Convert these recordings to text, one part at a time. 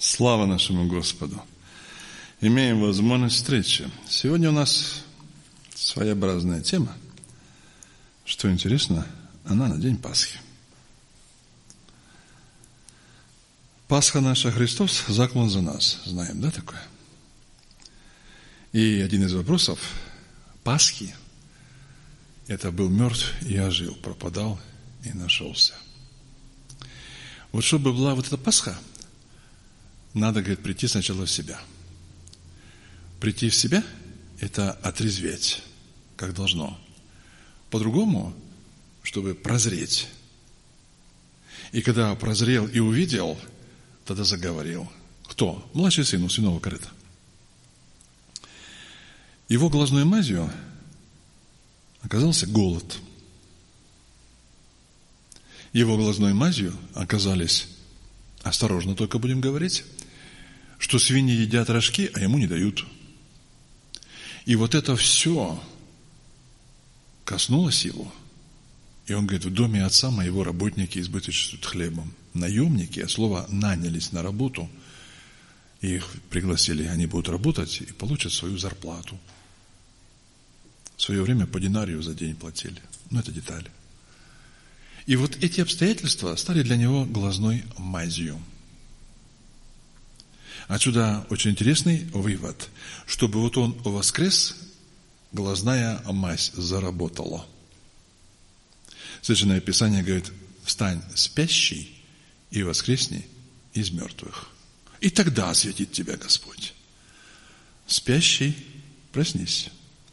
Слава нашему Господу! Имеем возможность встречи. Сегодня у нас своеобразная тема. Что интересно, она на день Пасхи. Пасха наша, Христос заклан за нас. Знаем, да, такое? И один из вопросов Пасхи – это был мертв и ожил, пропадал и нашелся. Вот чтобы была вот эта Пасха, надо, говорит, прийти сначала в себя. Прийти в себя – это отрезветь, как должно. По-другому, чтобы прозреть. И когда прозрел и увидел, тогда заговорил. Кто? Младший сын у свиного корыта. Его глазной мазью оказался голод. Его глазной мазью оказались, осторожно только будем говорить, что свиньи едят рожки, а ему не дают. И вот это все коснулось его. И он говорит, в доме отца моего работники избыточествуют хлебом. Наемники, от слова нанялись на работу, и их пригласили, они будут работать и получат свою зарплату. В свое время по динарию за день платили. Но это детали. И вот эти обстоятельства стали для него глазной мазью. Отсюда очень интересный вывод. Чтобы вот он воскрес, глазная мазь заработала. Священное Писание говорит, встань спящий и воскресни из мертвых. И тогда осветит тебя Господь. Спящий, проснись.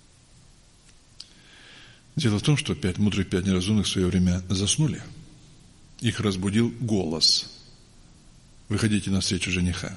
Дело в том, что 5 мудрых, 5 неразумных в свое время заснули. Их разбудил голос. Выходите навстречу жениха.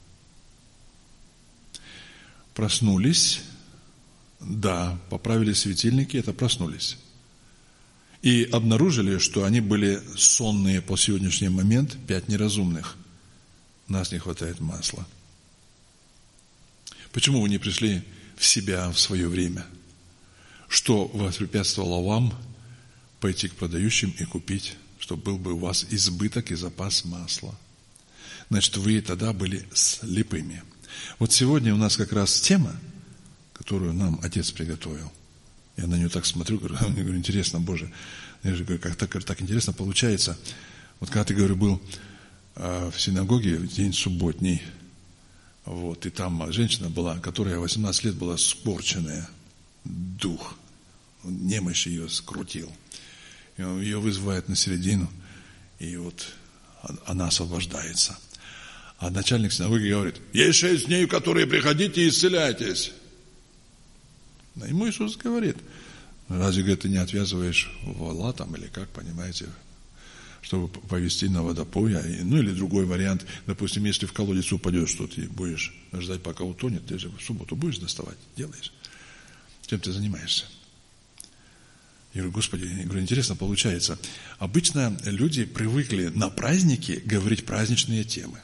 Проснулись, да, поправили светильники, это проснулись. И обнаружили, что они были сонные по сегодняшний момент, 5 неразумных. Нас не хватает масла. Почему вы не пришли в себя в свое время? Что воспрепятствовало вам пойти к продающим и купить, чтобы был бы у вас избыток и запас масла? Значит, вы тогда были слепыми. Вот сегодня у нас как раз тема, которую нам Отец приготовил. Я на нее так смотрю, говорю, интересно, Боже, я же говорю, как так интересно получается. Вот когда ты, говорю, был в синагоге в день субботний, вот, и там женщина была, которая 18 лет была спорченная, дух, немощь ее скрутил. И он ее вызывает на середину, и вот она освобождается. А начальник синагоги говорит, есть 6 дней, в которые приходите и исцеляйтесь. А ему Иисус говорит, разве, говорит, ты не отвязываешь вола там, или как, понимаете, чтобы повезти на водопой, ну или другой вариант, допустим, если в колодец упадешь, что ты будешь ждать, пока утонет, ты же в субботу будешь доставать, делаешь. Чем ты занимаешься? Я говорю, Господи, интересно получается. Обычно люди привыкли на праздники говорить праздничные темы.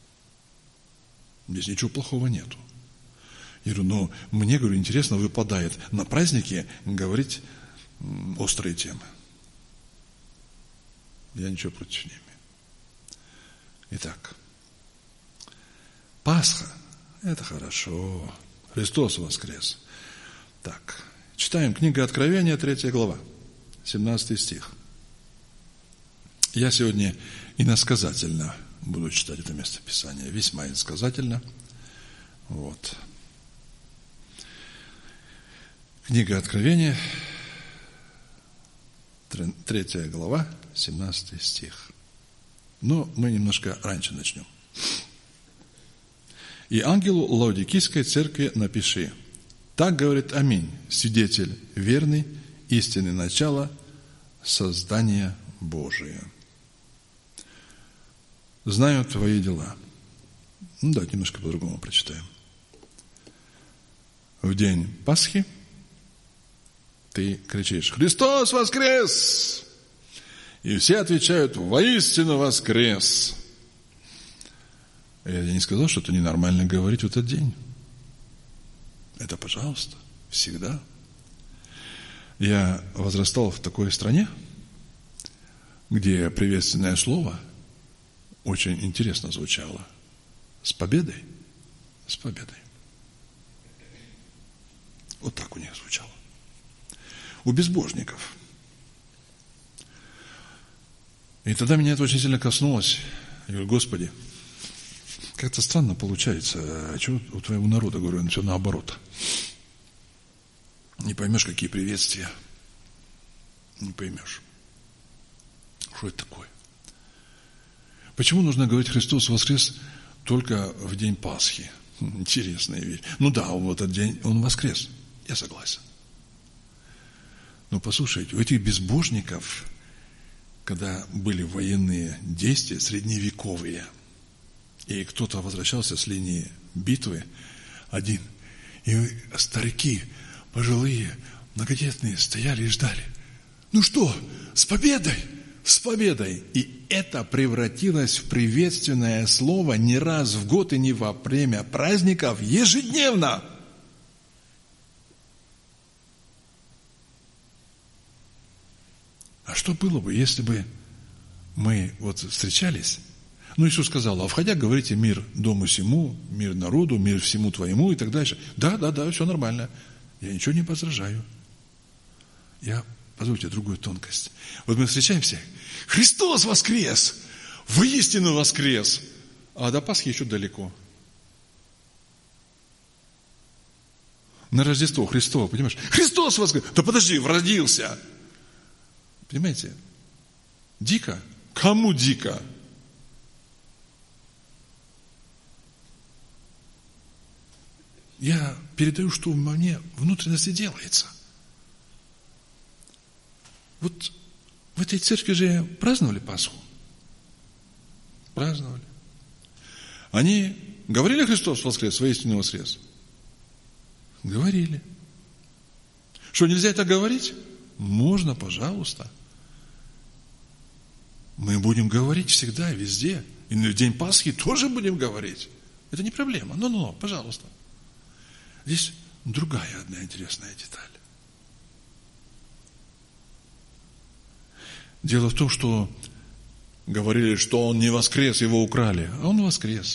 Здесь ничего плохого нету. Я говорю, но мне, говорю, интересно выпадает на праздники говорить острые темы. Я ничего против не имею. Итак, Пасха – это хорошо. Христос воскрес. Так, читаем книга Откровения, 3 глава, 17 стих. Я сегодня иносказательно буду читать это местописание, весьма иносказательно. Вот. Книга Откровения, 3 глава, 17 стих. Но мы немножко раньше начнем. «И ангелу Лаодикийской церкви напиши, так говорит Аминь, свидетель верный, истинный начало создания Божия. Знаю твои дела». Ну, давайте немножко по-другому прочитаем. В день Пасхи ты кричишь: «Христос воскрес!» И все отвечают: «Воистину воскрес!» Я не сказал, что это ненормально говорить в этот день. Это, пожалуйста, всегда. Я возрастал в такой стране, где приветственное слово очень интересно звучало. С победой? С победой. Вот так у них звучало. У безбожников. И тогда меня это очень сильно коснулось. Я говорю: Господи, как-то странно получается. А чего у твоего народа, говорю, все наоборот. Не поймешь, какие приветствия. Не поймешь. Что это такое? Почему нужно говорить «Христос воскрес» только в день Пасхи? Интересная вещь. Ну да, в этот день Он воскрес. Я согласен. Но послушайте, у этих безбожников, когда были военные действия средневековые, и кто-то возвращался с линии битвы один, и старики, пожилые, многодетные стояли и ждали. Ну что, с победой? С победой! И это превратилось в приветственное слово не раз в год и не во время праздников, ежедневно. А что было бы, если бы мы вот встречались? Ну, Иисус сказал: а входя, говорите мир дому сему, мир народу, мир всему твоему и так дальше. Да, все нормально. Я ничего не возражаю. Позвольте, другую тонкость. Вот мы встречаемся: Христос воскрес! Воистину воскрес! А до Пасхи еще далеко. На Рождество Христово, понимаешь? Христос воскрес! Да подожди, родился! Понимаете? Дико. Кому дико? Я передаю, что у меня внутренности делается. Вот в этой церкви же праздновали Пасху. Праздновали. Они говорили: Христос воскрес, воистину воскрес? Говорили. Что, нельзя это говорить? Можно, пожалуйста. Мы будем говорить всегда, везде. И в день Пасхи тоже будем говорить. Это не проблема. Пожалуйста. Здесь другая одна интересная деталь. Дело в том, что говорили, что он не воскрес, его украли. А он воскрес.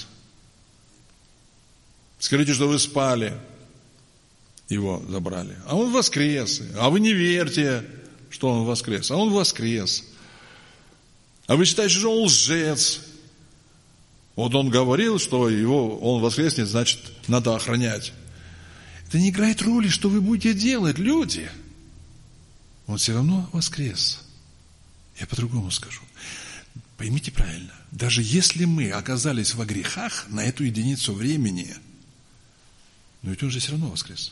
Скажите, что вы спали, его забрали. А он воскрес. А вы не верьте, что он воскрес. А он воскрес. А вы считаете, что он лжец. Вот он говорил, что он воскреснет, значит, надо охранять. Это не играет роли, что вы будете делать, люди. Он все равно воскрес. Я по-другому скажу. Поймите правильно. Даже если мы оказались во грехах на эту единицу времени, но ведь он же все равно воскрес.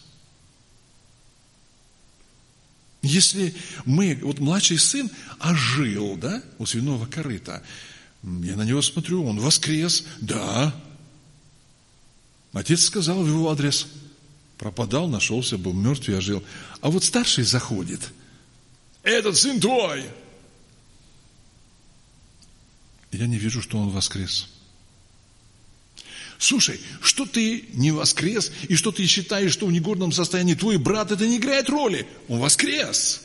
Если вот младший сын ожил, у свиного корыта, я на него смотрю, он воскрес, да. Отец сказал в его адрес: пропадал, нашелся, был мертв и ожил. А вот старший заходит: этот сын твой. Я не вижу, что он воскрес. Слушай, что ты не воскрес, и что ты считаешь, что в негодном состоянии твой брат, это не играет роли. Он воскрес.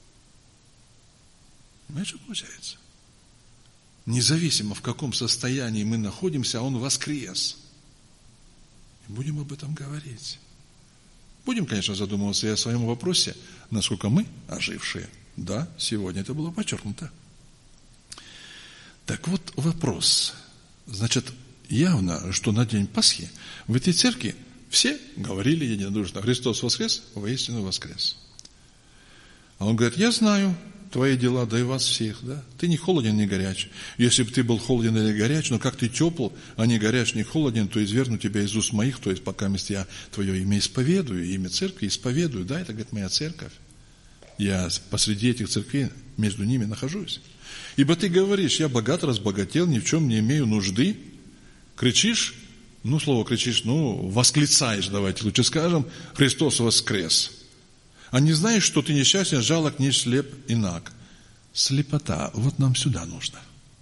Знаешь, что получается? Независимо, в каком состоянии мы находимся, он воскрес. И будем об этом говорить. Будем, конечно, задумываться и о своем вопросе, насколько мы ожившие. Да, сегодня это было подчеркнуто. Так вот вопрос. Значит, явно, что на день Пасхи в этой церкви все говорили единодушно: Христос воскрес, воистину воскрес. А он говорит: я знаю твои дела, да и вас всех, Ты не холоден, не горяч. Если бы ты был холоден или горяч, но как ты тепл, а не горяч, не холоден, то извергну тебя из уст моих, то есть пока я твое имя исповедую, имя церкви исповедую, это, говорит, моя церковь. Я посреди этих церквей между ними нахожусь. Ибо ты говоришь: я богат, разбогател, ни в чем не имею нужды. Кричишь, слово кричишь, восклицаешь, давайте лучше скажем: Христос воскрес. А не знаешь, что ты несчастен, жалок, не слеп и наг. Слепота, вот нам сюда нужно.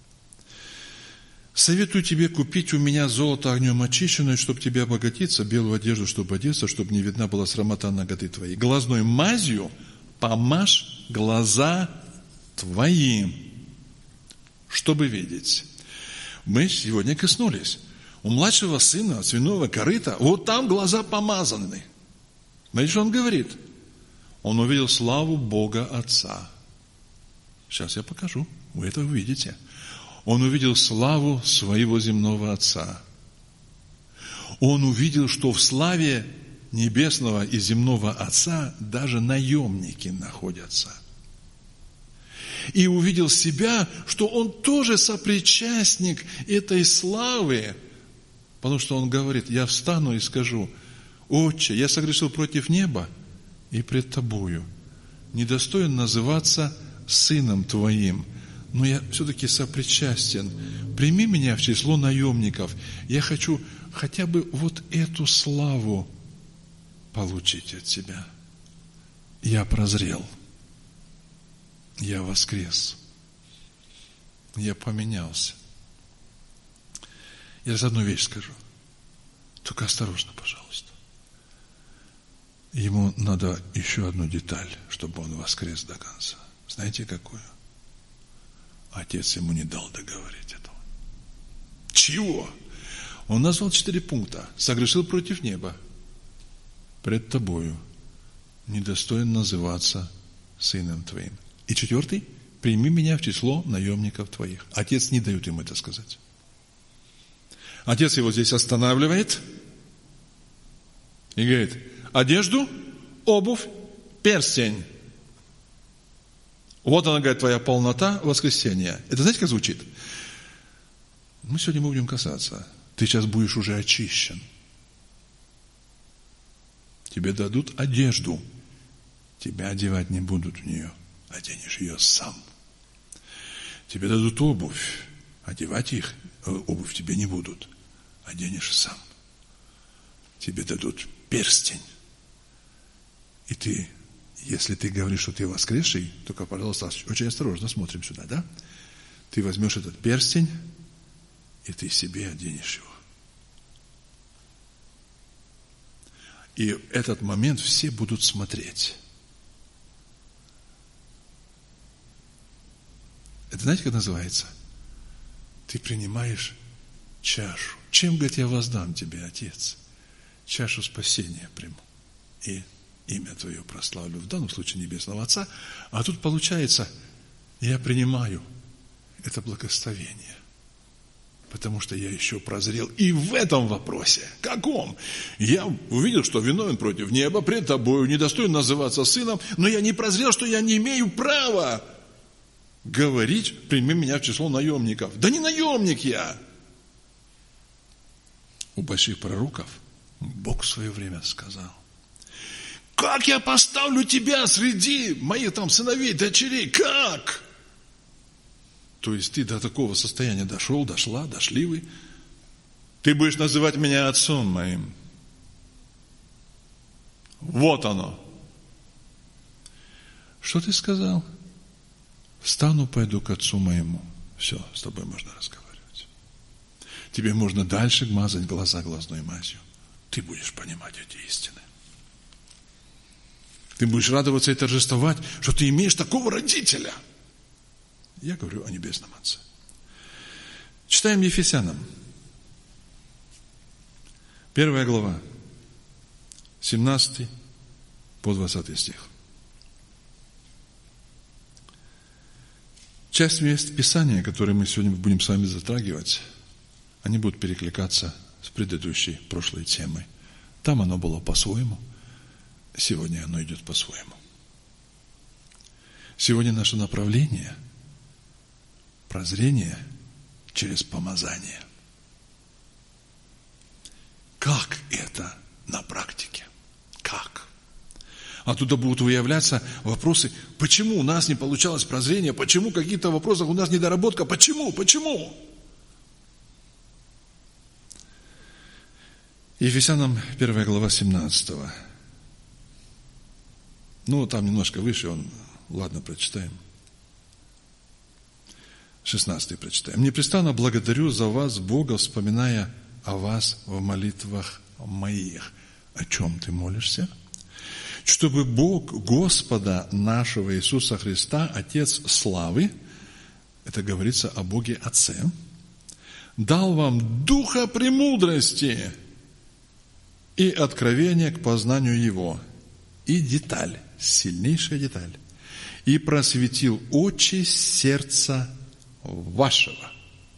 Советую тебе купить у меня золото огнем очищенное, чтобы тебе обогатиться, белую одежду, чтобы одеться, чтобы не видна была срамота наготы твоей. Глазной мазью помажь глаза твои, чтобы видеть. Мы сегодня коснулись. У младшего сына свиного корыта, вот там глаза помазаны. Смотрите, что он говорит. Он увидел славу Бога Отца. Сейчас я покажу. Вы это увидите. Он увидел славу своего земного Отца. Он увидел, что в славе небесного и земного Отца даже наемники находятся. И увидел себя, что он тоже сопричастник этой славы, потому что он говорит: я встану и скажу: Отче, я согрешил против неба и пред Тобою, недостоин называться сыном Твоим, но я все-таки сопричастен. Прими меня в число наемников. Я хочу хотя бы вот эту славу получить от Тебя. Я прозрел. Я воскрес. Я поменялся. Я раз одну вещь скажу. Только осторожно, пожалуйста. Ему надо еще одну деталь, чтобы он воскрес до конца. Знаете, какую? Отец ему не дал договорить этого. Чего? Он назвал 4 пункта. Согрешил против неба. Пред Тобою. Недостоин называться сыном Твоим. И 4. Прими меня в число наемников Твоих. Отец не дает ему это сказать. Отец его здесь останавливает и говорит: одежду, обувь, перстень. Вот она, говорит, твоя полнота воскресения. Это знаете, как звучит? Мы сегодня будем касаться. Ты сейчас будешь уже очищен. Тебе дадут одежду. Тебя одевать не будут в нее. Оденешь ее сам. Тебе дадут обувь. Одевать обувь тебе не будут. Оденешь сам. Тебе дадут перстень. И ты, если ты говоришь, что ты воскресший, только, пожалуйста, очень осторожно смотрим сюда, да? Ты возьмешь этот перстень, и ты себе оденешь его. И в этот момент все будут смотреть. Это знаете, как называется? Ты принимаешь чашу. Чем, говорит, я воздам тебе, Отец? Чашу спасения приму. И имя Твое прославлю. В данном случае Небесного Отца. А тут получается, я принимаю это благословение. Потому что я еще прозрел и в этом вопросе. Каком? Я увидел, что виновен против неба, пред Тобою, недостоин называться сыном, но я не прозрел, что я не имею права говорить: прими меня в число наемников. Да не наемник я. У больших пророков Бог в свое время сказал: как я поставлю тебя среди моих там сыновей, дочерей? Как? То есть ты до такого состояния дошел, дошла, дошли вы. Ты будешь называть меня отцом моим. Вот оно. Что ты сказал? Встану, пойду к отцу моему. Все, с тобой можно разговаривать. Тебе можно дальше мазать глаза глазной мазью. Ты будешь понимать эти истины. Ты будешь радоваться и торжествовать, что ты имеешь такого родителя. Я говорю о Небесном Отце. Читаем Ефесянам. 1 глава, 17 по 20 стих. Часть мест Писания, которые мы сегодня будем с вами затрагивать, они будут перекликаться с предыдущей, прошлой темой. Там оно было по-своему, сегодня оно идет по-своему. Сегодня наше направление – прозрение через помазание. Как это на практике? Как? Оттуда будут выявляться вопросы, почему у нас не получалось прозрение, почему в каких-то вопросах у нас недоработка, почему? Ефесянам 1 глава 17. Там немножко выше, ладно, прочитаем. 16 прочитаем. «Непрестанно благодарю за вас, Бога, вспоминая о вас в молитвах моих». О чем ты молишься? «Чтобы Бог Господа нашего Иисуса Христа, Отец славы», это говорится о Боге Отце, дал вам духа премудрости и откровения к познанию Его. И деталь, сильнейшая деталь. И просветил очи сердца вашего.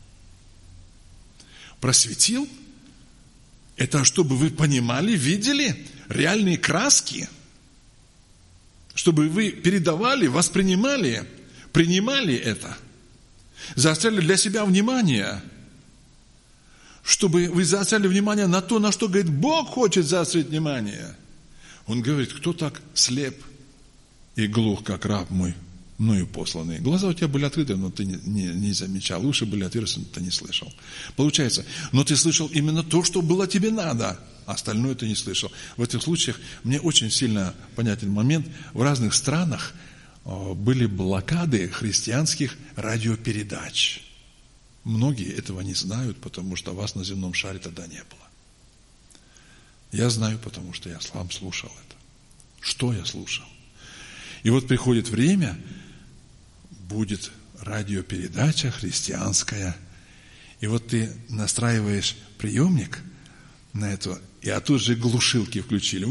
Просветил? Это чтобы вы понимали, видели реальные краски. Чтобы вы передавали, воспринимали, принимали это. Заостряли для себя внимание. Чтобы вы заостряли внимание на то, на что, говорит, Бог хочет заострить внимание. Он говорит, кто так слеп и глух, как раб мой, мною посланный. Глаза у тебя были открыты, но ты не замечал. Уши были отверсты, но ты не слышал. Получается, но ты слышал именно то, что было тебе надо, а остальное ты не слышал. В этих случаях мне очень сильно понятен момент. В разных странах были блокады христианских радиопередач. Многие этого не знают, потому что вас на земном шаре тогда не было. Я знаю, потому что я сам слушал это. Что я слушал? И вот приходит время, будет радиопередача христианская, и вот ты настраиваешь приемник на это, и тут же глушилки включили.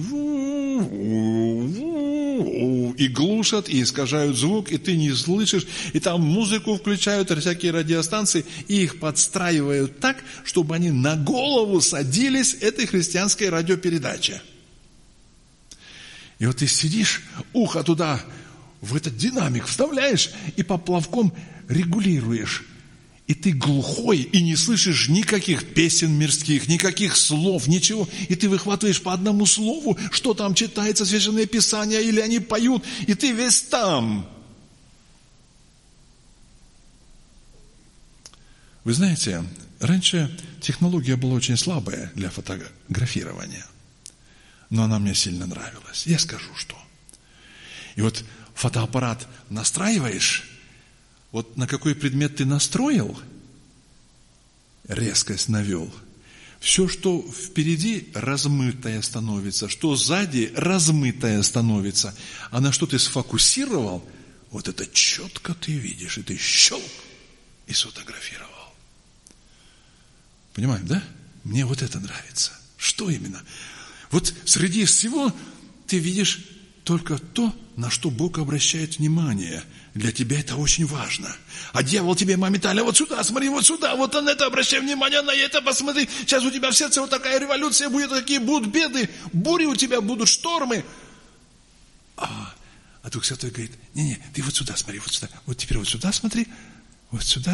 И глушат, и искажают звук, и ты не слышишь, и там музыку включают, всякие радиостанции, и их подстраивают так, чтобы они на голову садились этой христианской радиопередаче. И вот ты сидишь, ухо туда, в этот динамик вставляешь, и поплавком регулируешь. И ты глухой, и не слышишь никаких песен мирских, никаких слов, ничего. И ты выхватываешь по одному слову, что там читается, Священное Писание, или они поют, и ты весь там. Вы знаете, раньше технология была очень слабая для фотографирования, но она мне сильно нравилась. Я скажу, что. И вот фотоаппарат настраиваешь, вот на какой предмет ты настроил, резкость навел, все, что впереди, размытое становится, что сзади, размытое становится, а на что ты сфокусировал, вот это четко ты видишь, и ты щелк и сфотографировал. Понимаете, да? Мне вот это нравится. Что именно? Вот среди всего ты видишь только то, на что Бог обращает внимание. Для тебя это очень важно. А дьявол тебе моментально, вот сюда, смотри, вот сюда, вот на это обращай внимание, на это посмотри. Сейчас у тебя в сердце вот такая революция будет, такие будут беды, бури у тебя будут, штормы. А Дух Святой говорит, не, ты вот сюда смотри, вот сюда. Вот теперь вот сюда смотри, вот сюда.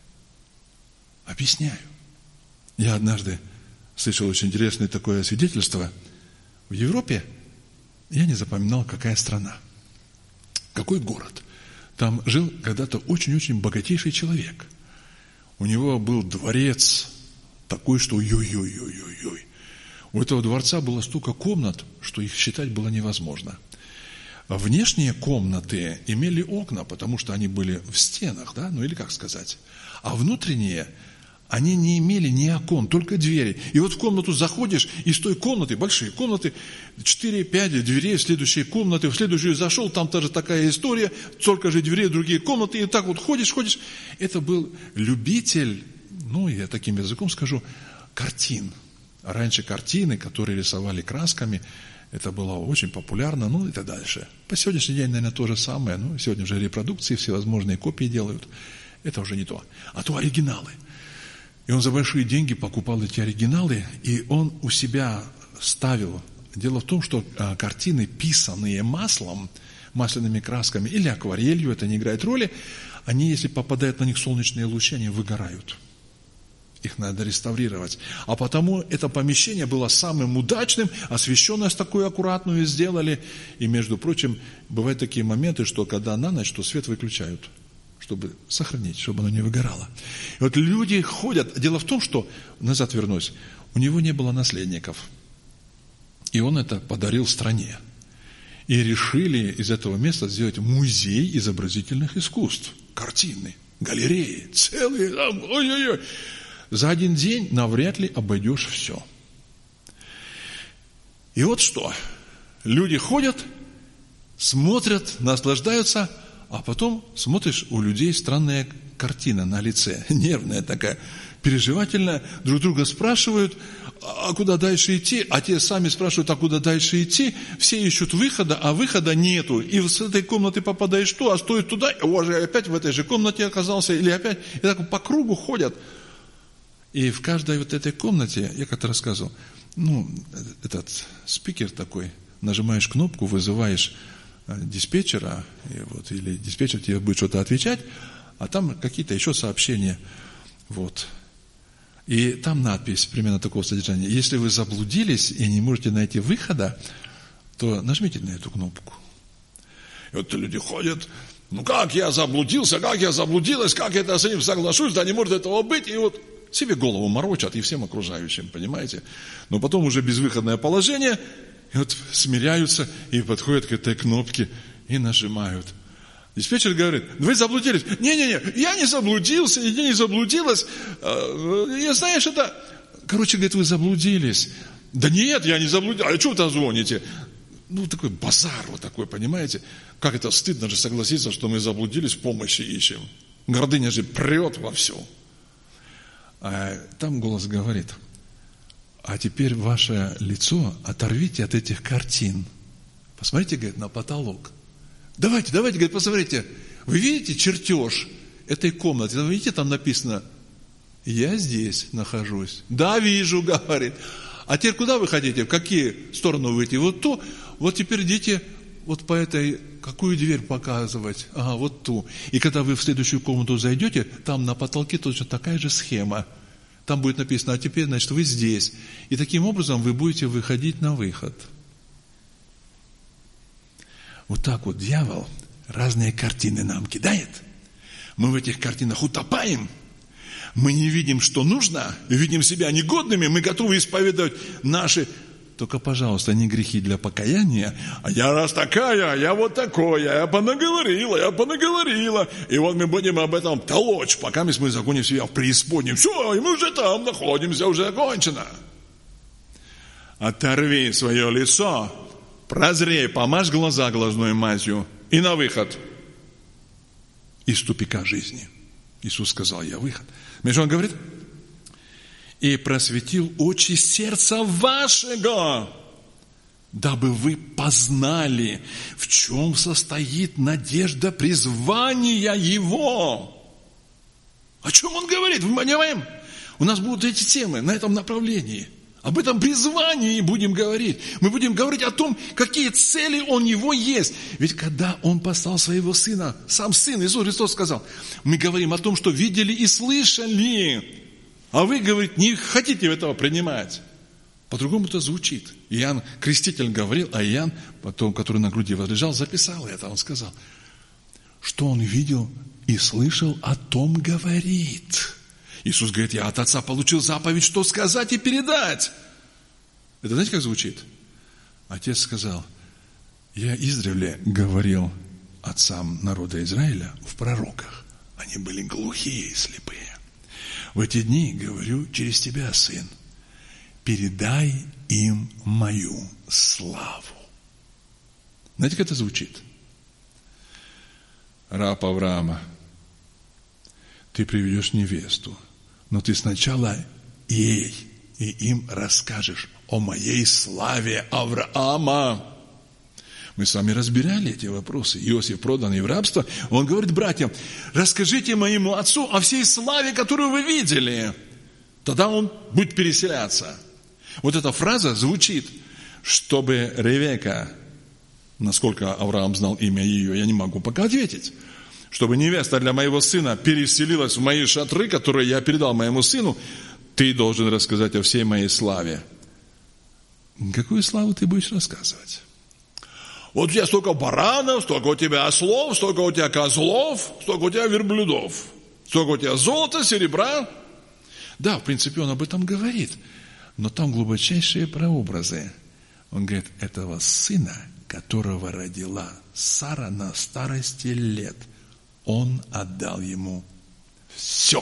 Объясняю. Я однажды слышал очень интересное такое свидетельство. В Европе я не запоминал, какая страна, какой город. Там жил когда-то очень-очень богатейший человек. У него был дворец такой, что ой-ой-ой-ой-ой. У этого дворца было столько комнат, что их считать было невозможно. Внешние комнаты имели окна, потому что они были в стенах, да, ну или как сказать. А внутренние, они не имели ни окон, только двери. И вот в комнату заходишь, из той комнаты, большие комнаты, 4-5 дверей в следующие комнаты, в следующую зашел, там тоже такая история, столько же дверей в другие комнаты, и так вот ходишь. Это был любитель, ну, я таким языком скажу, картин. Раньше картины, которые рисовали красками, это было очень популярно, ну и так дальше. По сегодняшний день, наверное, то же самое, ну, сегодня уже репродукции, всевозможные копии делают. Это уже не то. А то оригиналы. И он за большие деньги покупал эти оригиналы, и он у себя ставил. Дело в том, что картины, писанные маслом, масляными красками или акварелью, это не играет роли, они, если попадают на них солнечные лучи, они выгорают. Их надо реставрировать. А потому это помещение было самым удачным, освещенность такую аккуратную сделали. И, между прочим, бывают такие моменты, что когда на ночь, то свет выключают, чтобы сохранить, чтобы оно не выгорало. И вот люди ходят. Дело в том, что, назад вернусь, у него не было наследников. И он это подарил стране. И решили из этого места сделать музей изобразительных искусств. Картины, галереи, целые. Ой-ой-ой. За один день навряд ли обойдешь все. И вот что. Люди ходят, смотрят, наслаждаются, а потом смотришь, у людей странная картина на лице, нервная такая. переживательная, друг друга спрашивают, а куда дальше идти, а те сами спрашивают, а куда дальше идти, все ищут выхода, а выхода нету, и с этой комнаты попадаешь а стоит туда, уже опять в этой же комнате оказался, или опять, и так по кругу ходят. И в каждой вот этой комнате, я как-то рассказывал, этот спикер такой, нажимаешь кнопку, вызываешь диспетчера, или диспетчер тебе будет что-то отвечать, а там какие-то еще сообщения, И там надпись примерно такого содержания. Если вы заблудились и не можете найти выхода, то нажмите на эту кнопку. И вот люди ходят, как я заблудился, как я заблудилась, как я с ним соглашусь, да не может этого быть, и себе голову морочат и всем окружающим, понимаете? Но потом уже безвыходное положение, и смиряются и подходят к этой кнопке и нажимают. Диспетчер говорит, вы заблудились. Не-не-не, я не заблудился, я не заблудилась. Я, знаешь, говорит, вы заблудились. Да нет, я не заблудился. А что вы там звоните? Такой базар такой, понимаете? Как это стыдно же согласиться, что мы заблудились, помощи ищем. Гордыня же прет во все. А там голос говорит, а теперь ваше лицо оторвите от этих картин. Посмотрите, говорит, на потолок. Давайте, говорит, посмотрите. Вы видите чертеж этой комнаты? Вы видите, там написано, я здесь нахожусь. Да, вижу, говорит. А теперь куда вы хотите? В какие стороны выйти? Вот теперь идите по этой, какую дверь показывать? Ага, вот ту. И когда вы в следующую комнату зайдете, там на потолке точно такая же схема. Там будет написано, а теперь, значит, вы здесь. И таким образом вы будете выходить на выход. Вот так дьявол разные картины нам кидает. Мы в этих картинах утопаем. Мы не видим, что нужно. Видим себя негодными. Мы готовы исповедовать наши... Только, пожалуйста, не грехи для покаяния. А я раз такая, я вот такое, я понаговорила. И мы будем об этом толочь, пока мы загоним себя в преисподнюю. Все, и мы уже там находимся, уже окончено. Оторви свое лицо, прозрей, помажь глаза глазной мазью и на выход из тупика жизни. Иисус сказал, я выход. Знаешь, Он говорит... И просветил очи сердца вашего, дабы вы познали, в чем состоит надежда призвания Его. О чем Он говорит? Мы понимаем? У нас будут эти темы на этом направлении. Об этом призвании будем говорить. Мы будем говорить о том, какие цели у Него есть. Ведь когда Он послал Своего Сына, сам Сын, Иисус Христос сказал, мы говорим о том, что видели и слышали. А вы, говорит, не хотите этого принимать. По-другому это звучит. Иоанн Креститель говорил, а Иоанн, потом, который на груди возлежал, записал это. Он сказал, что он видел и слышал, о том говорит. Иисус говорит, я от Отца получил заповедь, что сказать и передать. Это знаете, как звучит? Отец сказал, я издревле говорил отцам народа Израиля в пророках. Они были глухие и слепые. В эти дни говорю через тебя, Сын, передай им мою славу. Знаете, как это звучит? Раб Авраама, ты приведешь невесту, но ты сначала ей и им расскажешь о моей славе Авраама. Мы с вами разбирали эти вопросы. Иосиф, проданный в рабство, он говорит братьям, расскажите моему отцу о всей славе, которую вы видели. Тогда он будет переселяться. Вот эта фраза звучит, чтобы Ревека, насколько Авраам знал имя ее, я не могу пока ответить, чтобы невеста для моего сына переселилась в мои шатры, которые я передал моему сыну, ты должен рассказать о всей моей славе. Какую славу ты будешь рассказывать? Вот у тебя столько баранов, столько у тебя ослов, столько у тебя козлов, столько у тебя верблюдов, столько у тебя золота, серебра. Да, в принципе, он об этом говорит, но там глубочайшие прообразы. Он говорит, этого сына, которого родила Сара на старости лет, он отдал ему все.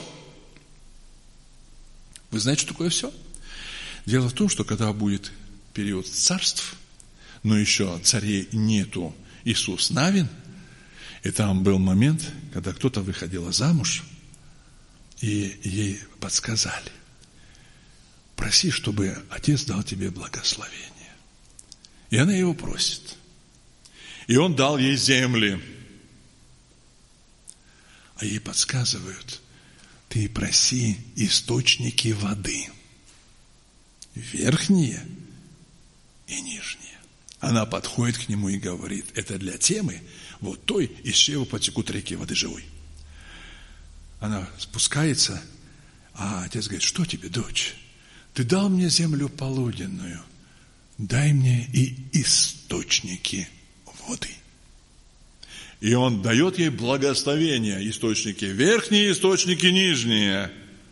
Вы знаете, что такое все? Дело в том, что когда будет период царств, но еще царей нету, Иисус Навин, и там был момент, когда кто-то выходила замуж, И ей подсказали: проси, чтобы Отец дал тебе благословение. И она его просит. И он дал ей земли. А ей подсказывают: ты проси источники воды. Верхние и нижние. Она подходит к нему и говорит: это для темы вот той, из чего потекут реки воды живой. Она спускается, а отец говорит: что тебе, дочь? Ты дал мне землю полуденную, дай мне и источники воды. И он дает ей благословение: источники верхние, источники нижние.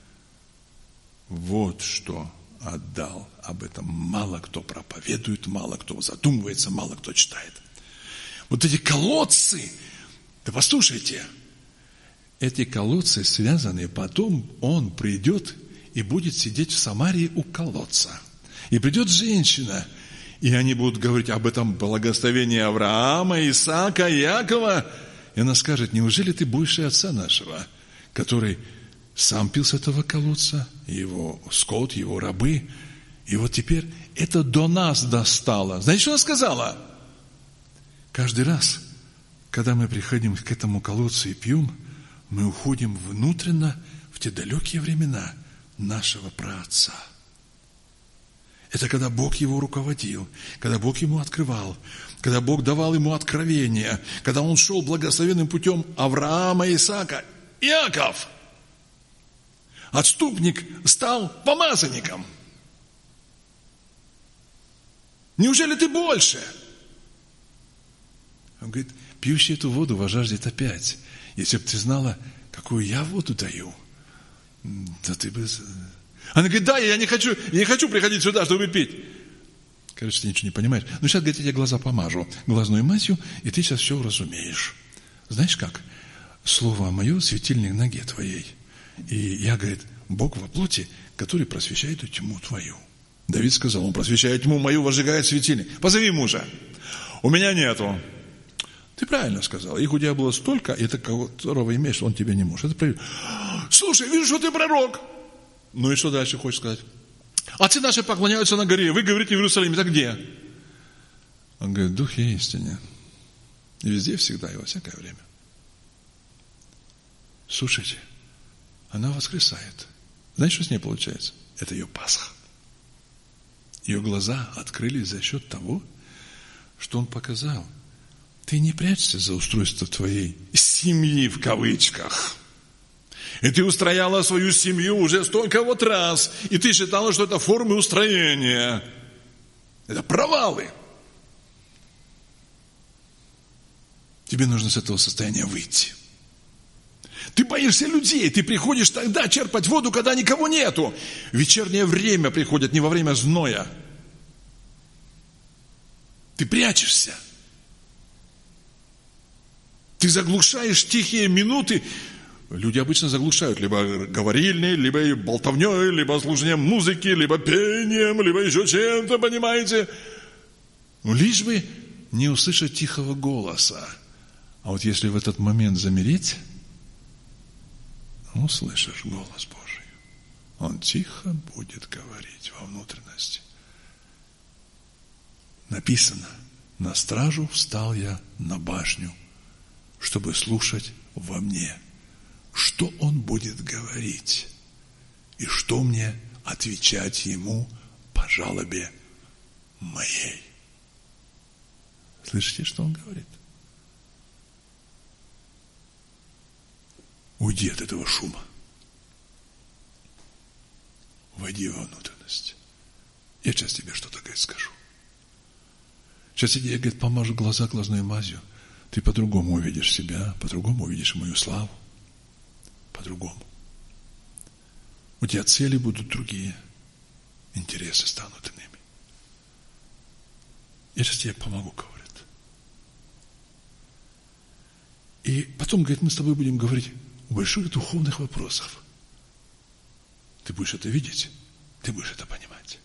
Вот что отдал. Об этом мало кто проповедует, мало кто задумывается, мало кто читает. Вот эти колодцы, да послушайте, эти колодцы связаны, потом он придет и будет сидеть в Самарии у колодца. И придет женщина, и они будут говорить об этом благословении Авраама, Исаака, Иакова. И она скажет: неужели ты больше отца нашего, который сам пил с этого колодца, его скот, его рабы, и вот теперь это до нас достало. Знаете, что она сказала? Каждый раз, когда мы приходим к этому колодцу и пьем, мы уходим внутренно в те далекие времена нашего праотца. Это когда Бог его руководил, когда Бог ему открывал, когда Бог давал ему откровения, когда он шел благословенным путем Авраама, Исаака. Иаков, отступник, стал помазанником. Неужели ты больше? Он говорит: пьющий эту воду возжаждет опять. Если бы ты знала, какую я воду даю, да ты бы... Она говорит: да, я не хочу приходить сюда, чтобы пить. Кажется, ты ничего не понимаешь. Ну, сейчас, говорит, я тебе глаза помажу глазной мазью, и ты сейчас все разумеешь. Знаешь как? Слово мое — светильник ноге твоей. И я, говорит, Бог во плоти, который просвещает тьму твою. Давид сказал: он просвещает тьму мою, возжигает светильник. Позови мужа. У меня нету. Ты правильно сказал. Их у тебя было столько, и ты которого имеешь, он тебе не может. Это правильно. Слушай, вижу, что ты пророк. Ну и что дальше хочешь сказать? Отцы наши поклоняются на горе, вы говорите в Иерусалиме, так где? Он говорит: дух и истине. И везде, всегда и во всякое время. Слушайте, она воскресает. Знаете, что с ней получается? Это ее Пасха. Ее глаза открылись за счет того, что он показал: ты не прячься за устройство твоей семьи в кавычках. И ты устрояла свою семью уже столько вот раз, и ты считала, что это формы устроения. Это провалы. Тебе нужно с этого состояния выйти. Ты боишься людей, ты приходишь тогда черпать воду, когда никого нету. В вечернее время приходят, не во время зноя. Ты прячешься. Ты заглушаешь тихие минуты. Люди обычно заглушают либо говорильней, либо болтовней, либо слушанием музыки, либо пением, либо еще чем-то, понимаете? Ну, лишь бы не услышать тихого голоса. А вот если в этот момент замереть, услышишь голос Божий. Он тихо будет говорить во внутренности. Написано: на стражу встал я на башню, чтобы слушать во мне, что он будет говорить, и что мне отвечать ему по жалобе моей. Слышите, что он говорит? Уйди от этого шума. Войди во внутренность. Я сейчас тебе что-то, говорит, скажу. Сейчас я, говорит, помажу глаза глазной мазью. Ты по-другому увидишь себя, по-другому увидишь мою славу. По-другому. У тебя цели будут другие. Интересы станут иными. Я сейчас тебе помогу, говорит. И потом, говорит, мы с тобой будем говорить о больших духовных вопросах. Ты будешь это видеть, ты будешь это понимать.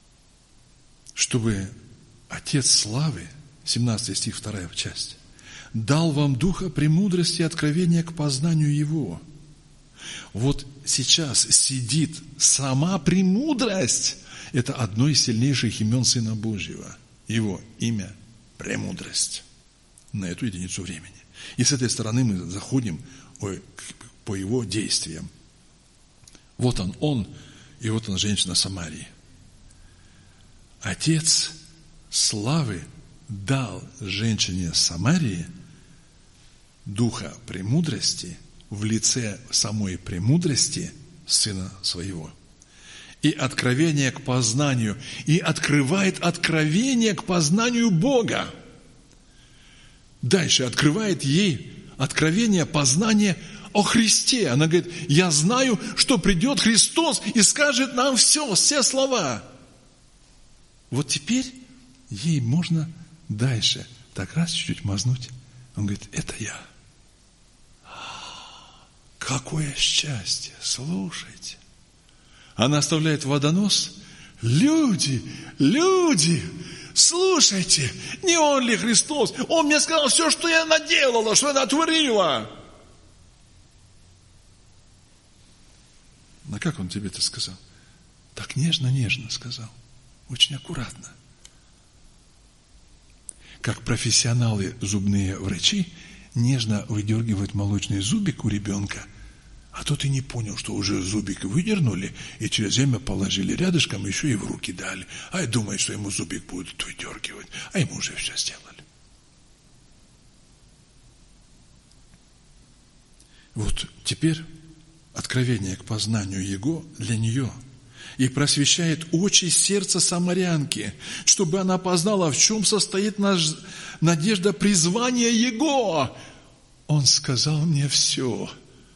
Чтобы Отец славы, 17 стих, 2 часть, дал вам духа премудрости и откровения к познанию Его. Вот сейчас сидит сама премудрость. Это одно из сильнейших имен Сына Божьего. Его имя – премудрость. На эту единицу времени. И с этой стороны мы заходим по Его действиям. Вот он, и вот он, женщина Самарии. Отец славы дал женщине Самарии духа премудрости в лице самой премудрости Сына Своего. И откровение к познанию, и открывает откровение к познанию Бога. Дальше открывает ей откровение, познание о Христе. Она говорит, я знаю, что придет Христос и скажет нам все слова. Вот теперь ей можно дальше так раз чуть-чуть мазнуть. Он говорит, это я. Какое счастье, слушайте. Она оставляет водонос. Люди, слушайте, не он ли Христос? Он мне сказал все, что я наделала, что я натворила. А как он тебе это сказал? Так нежно сказал. Очень аккуратно. Как профессионалы, зубные врачи, нежно выдергивают молочный зубик у ребенка, а тот и не понял, что уже зубик выдернули, и через время положили рядышком, еще и в руки дали. А я думаю, что ему зубик будут выдергивать, а ему уже все сделали. Вот теперь откровение к познанию Его для нее. И просвещает очи сердца самарянки, чтобы она познала, в чем состоит надежда призвания Его. Он сказал мне все.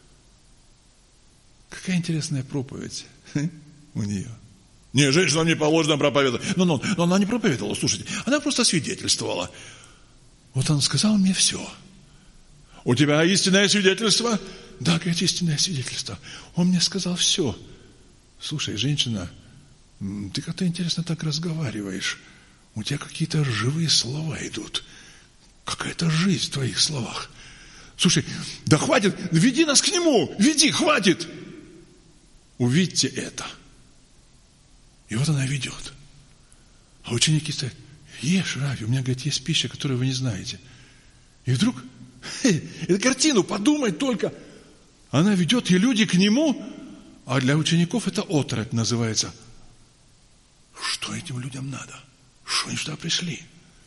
Какая интересная проповедь у нее. Не, женщинам не положено проповедовать. Но она не проповедовала, слушайте. Она просто свидетельствовала. Вот он сказал мне все. У тебя истинное свидетельство? Да, говорит, истинное свидетельство. Он мне сказал все. Слушай, женщина, ты как-то интересно так разговариваешь. У тебя какие-то живые слова идут. Какая-то жизнь в твоих словах. Слушай, да хватит, веди нас к Нему, веди, хватит. Увидьте это. И вот она ведет. А ученики стоят, ешь, Рави, у меня, говорит, есть пища, которую вы не знаете. И вдруг, эту картину, подумай только, она ведет, и люди к Нему, а для учеников это отрок называется. Что этим людям надо? Что они сюда пришли?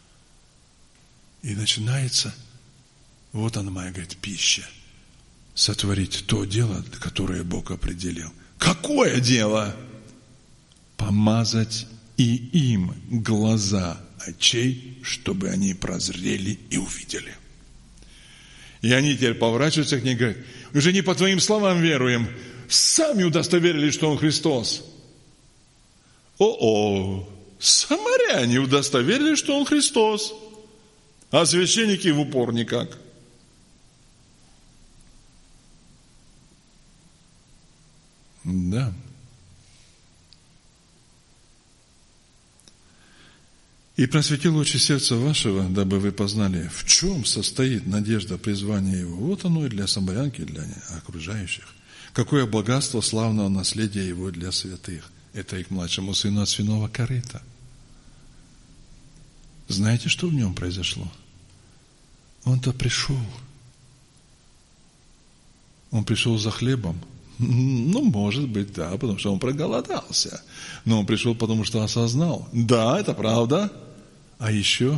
И начинается, вот она моя, говорит, пища. Сотворить то дело, которое Бог определил. Какое дело? Помазать и им глаза очей, чтобы они прозрели и увидели. И они теперь поворачиваются к ней и говорят, мы же не по твоим словам веруем, сами удостоверились, что Он Христос. Самаряне удостоверились, что Он Христос, а священники в упор никак. Да. И просветил очи сердца вашего, дабы вы познали, в чем состоит надежда призвания Его. Вот оно и для самарянки, и для окружающих. Какое богатство славного наследия Его для святых. Это и к младшему сыну от свиного корыта. Знаете, что в нем произошло? Он-то пришел. Он пришел за хлебом. Ну, может быть, да, потому что он проголодался. Но он пришел, потому что осознал. Да, это правда. А еще,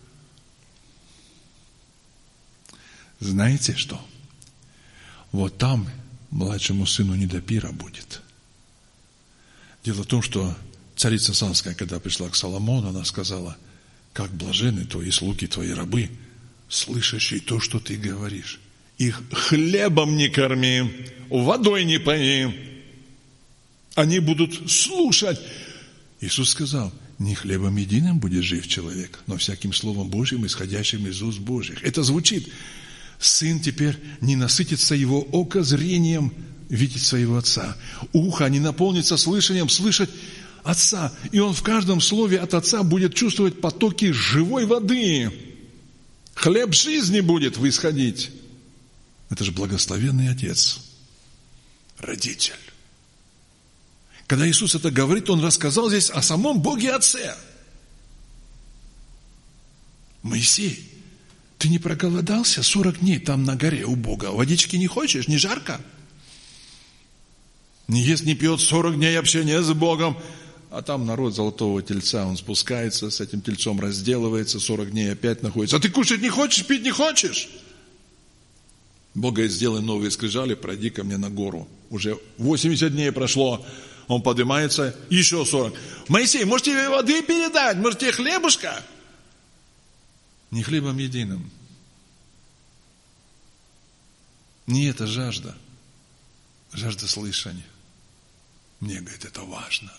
знаете что? Вот там младшему сыну не до пира будет. Дело в том, что царица Савская, когда пришла к Соломону, она сказала, как блаженны твои слуги, твои рабы, слышащие то, что ты говоришь. Их хлебом не корми, водой не пои. Они будут слушать. Иисус сказал, не хлебом единым будет жив человек, но всяким словом Божьим, исходящим из уст Божьих. Это звучит. Сын теперь не насытится его око зрением видеть своего отца. Ухо не наполнится слышанием слышать отца. И он в каждом слове от отца будет чувствовать потоки живой воды. Хлеб жизни будет исходить. Это же благословенный Отец, Родитель. Когда Иисус это говорит, Он рассказал здесь о самом Боге Отце. Моисей, ты не проголодался 40 дней там на горе у Бога? Водички не хочешь? Не жарко? Не ест, не пьет 40 дней общения с Богом. А там народ золотого тельца, он спускается, с этим тельцом разделывается, 40 дней опять находится. А ты кушать не хочешь, пить не хочешь? Бог говорит, сделай новые скрижали, пройди ко мне на гору. Уже 80 дней прошло, он поднимается, еще 40. Моисей, может тебе воды передать, может тебе хлебушка? Не хлебом единым. Не это жажда. Жажда слышания. Мне, говорит, это важно.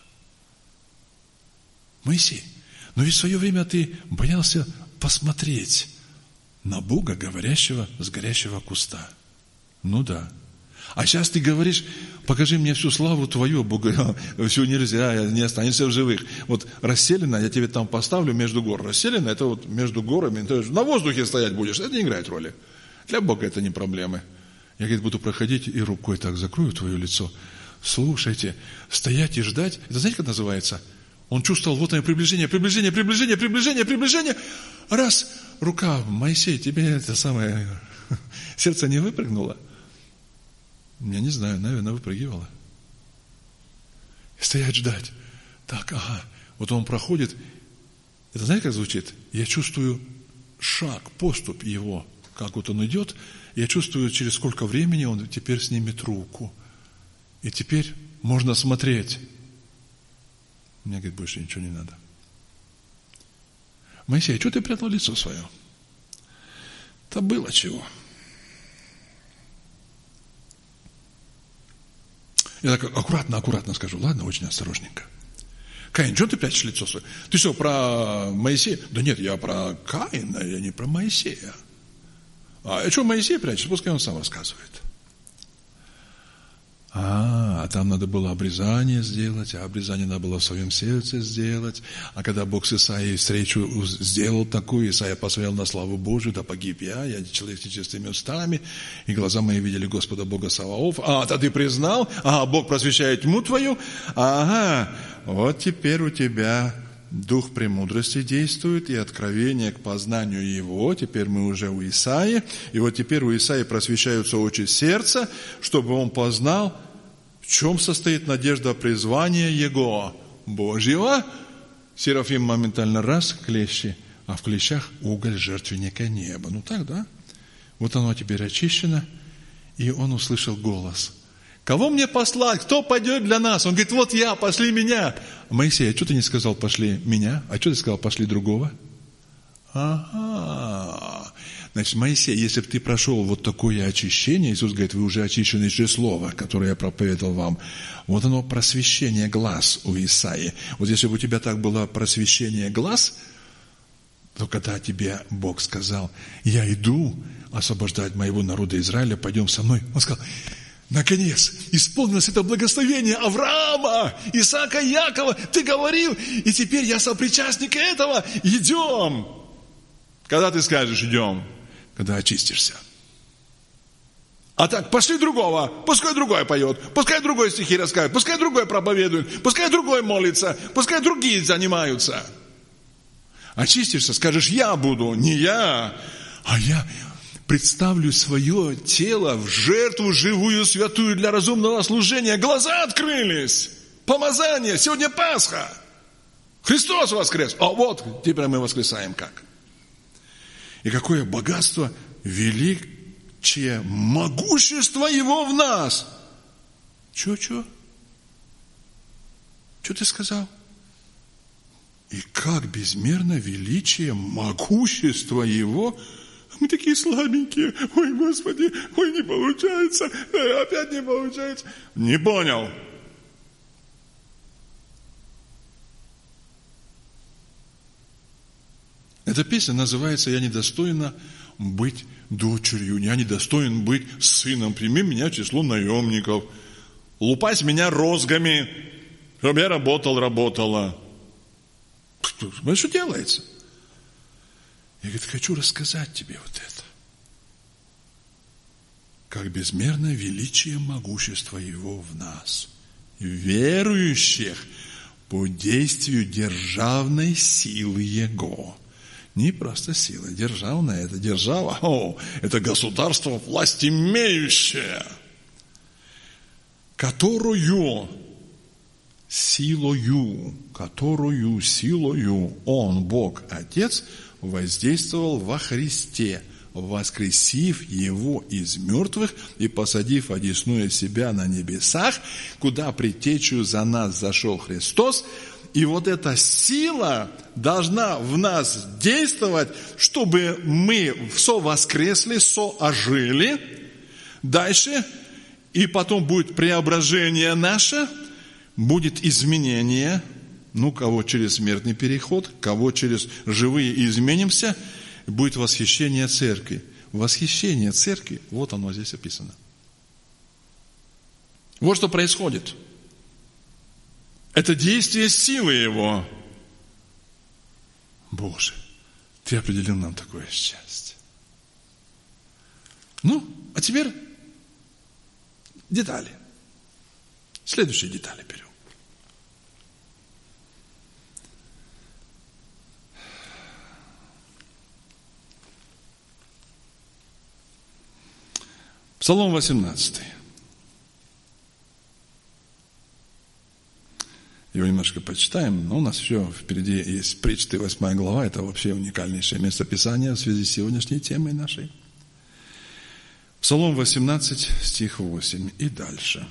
Моисей, но ведь в свое время ты боялся посмотреть на Бога, говорящего с горящего куста. Ну да. А сейчас ты говоришь, покажи мне всю славу твою, Бога, все нельзя, не останешься в живых. Вот расселено, я тебе там поставлю между гор. Расселено, это вот между горами, на воздухе стоять будешь, это не играет роли. Для Бога это не проблемы. Я, говорит, буду проходить и рукой так закрою твое лицо. Слушайте, стоять и ждать, это знаете, как называется? Он чувствовал, вот оно, приближение. Раз, рука, Моисей, тебе это самое, сердце не выпрыгнуло? Я не знаю, наверное, выпрыгивало. Стоять, ждать. Так, ага. Вот он проходит. Это знаете, как звучит? Я чувствую шаг, поступь его. Как вот он идет, я чувствую, через сколько времени он теперь снимет руку. И теперь можно смотреть. Мне, говорит, больше ничего не надо. Моисей, а что ты прятал лицо свое? Да было чего. Я так аккуратно скажу, ладно, очень осторожненько. Каин, что ты прячешь лицо свое? Ты что, про Моисея? Да нет, я про Каина, я не про Моисея. А что Моисей прячешь? Пускай он сам рассказывает. А там надо было обрезание сделать, а обрезание надо было в своем сердце сделать. А когда Бог с Исаией встречу сделал такую, Исаия посмотрел на славу Божию, да погиб я человек с нечистыми устами, и глаза мои видели Господа Бога Саваоф. Да ты признал? Бог просвещает тьму твою? Вот теперь у тебя дух премудрости действует, и откровение к познанию Его. Теперь мы уже у Исаии. И вот теперь у Исаии просвещаются очи сердца, чтобы он познал, в чем состоит надежда призвания Его Божьего. Серафим моментально раз, клещи, а в клещах уголь жертвенника неба. Ну так, да? Вот оно теперь очищено, и он услышал голос. Кого мне послать? Кто пойдет для нас? Он говорит, вот я, пошли меня. Моисей, а что ты не сказал, пошли меня? А что ты сказал, пошли другого? Значит, Моисей, если бы ты прошел вот такое очищение, Иисус говорит, вы уже очищены через слово, которое я проповедовал вам. Вот оно просвещение глаз у Исаии. Вот если бы у тебя так было просвещение глаз, то когда тебе Бог сказал, я иду освобождать моего народа Израиля, пойдем со мной. Он сказал, наконец, исполнилось это благословение Авраама, Исаака, Якова. Ты говорил, и теперь я сопричастник этого. Идем. Когда ты скажешь идем? Когда очистишься. А так, пошли другого. Пускай другой поет. Пускай другой стихи рассказывает. Пускай другой проповедует. Пускай другой молится. Пускай другие занимаются. Очистишься, скажешь, я буду. Не я, а я представлю свое тело в жертву живую, святую для разумного служения. Глаза открылись. Помазание. Сегодня Пасха. Христос воскрес. Вот, теперь мы воскресаем как? И какое богатство, величие, могущество Его в нас. Чё? Что ты сказал? И как безмерно величие, могущество Его. Мы такие слабенькие. Ой, Господи, ой, не получается. Опять не получается. Не понял. Эта песня называется «Я недостойна быть дочерью, я недостоин быть сыном, прими меня в число наемников, лупась меня розгами, чтобы я работала». Смотри, что делается. И говорит, хочу рассказать тебе вот это. Как безмерное величие могущества Его в нас, верующих по действию державной силы Его. Не просто сила, державная, это держава, это государство власть имеющее, которую силою Он, Бог Отец, воздействовал во Христе, воскресив Его из мертвых и посадив одесную себя на небесах, куда предтечью за нас зашел Христос. И вот эта сила должна в нас действовать, чтобы мы совоскресли, соожили. Дальше, и потом будет преображение наше, будет изменение, кого через смертный переход, кого через живые изменимся, будет восхищение церкви. Восхищение церкви, вот оно здесь описано. Вот что происходит. Это действие силы Его. Боже, Ты определил нам такое счастье. А теперь детали. Следующие детали берем. Псалом 18. Его немножко почитаем, но у нас еще впереди есть притчи, 8 глава. Это вообще уникальнейшее местописание в связи с сегодняшней темой нашей. Псалом 18, стих 8 и дальше.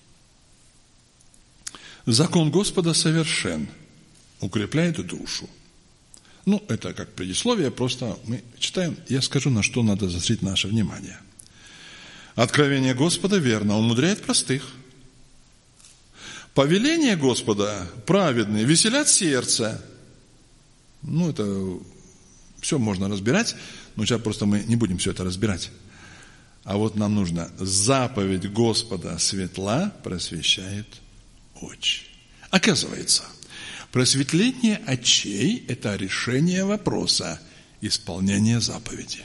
«Закон Господа совершен, укрепляет душу». Это как предисловие, просто мы читаем. Я скажу, на что надо заострить наше внимание. «Откровение Господа верно, Он умудряет простых. Повеление Господа праведные, веселят сердце». Это все можно разбирать, но сейчас просто мы не будем все это разбирать. А вот нам нужно: заповедь Господа светла, просвещает очи. Оказывается, просветление очей – это решение вопроса исполнения заповеди.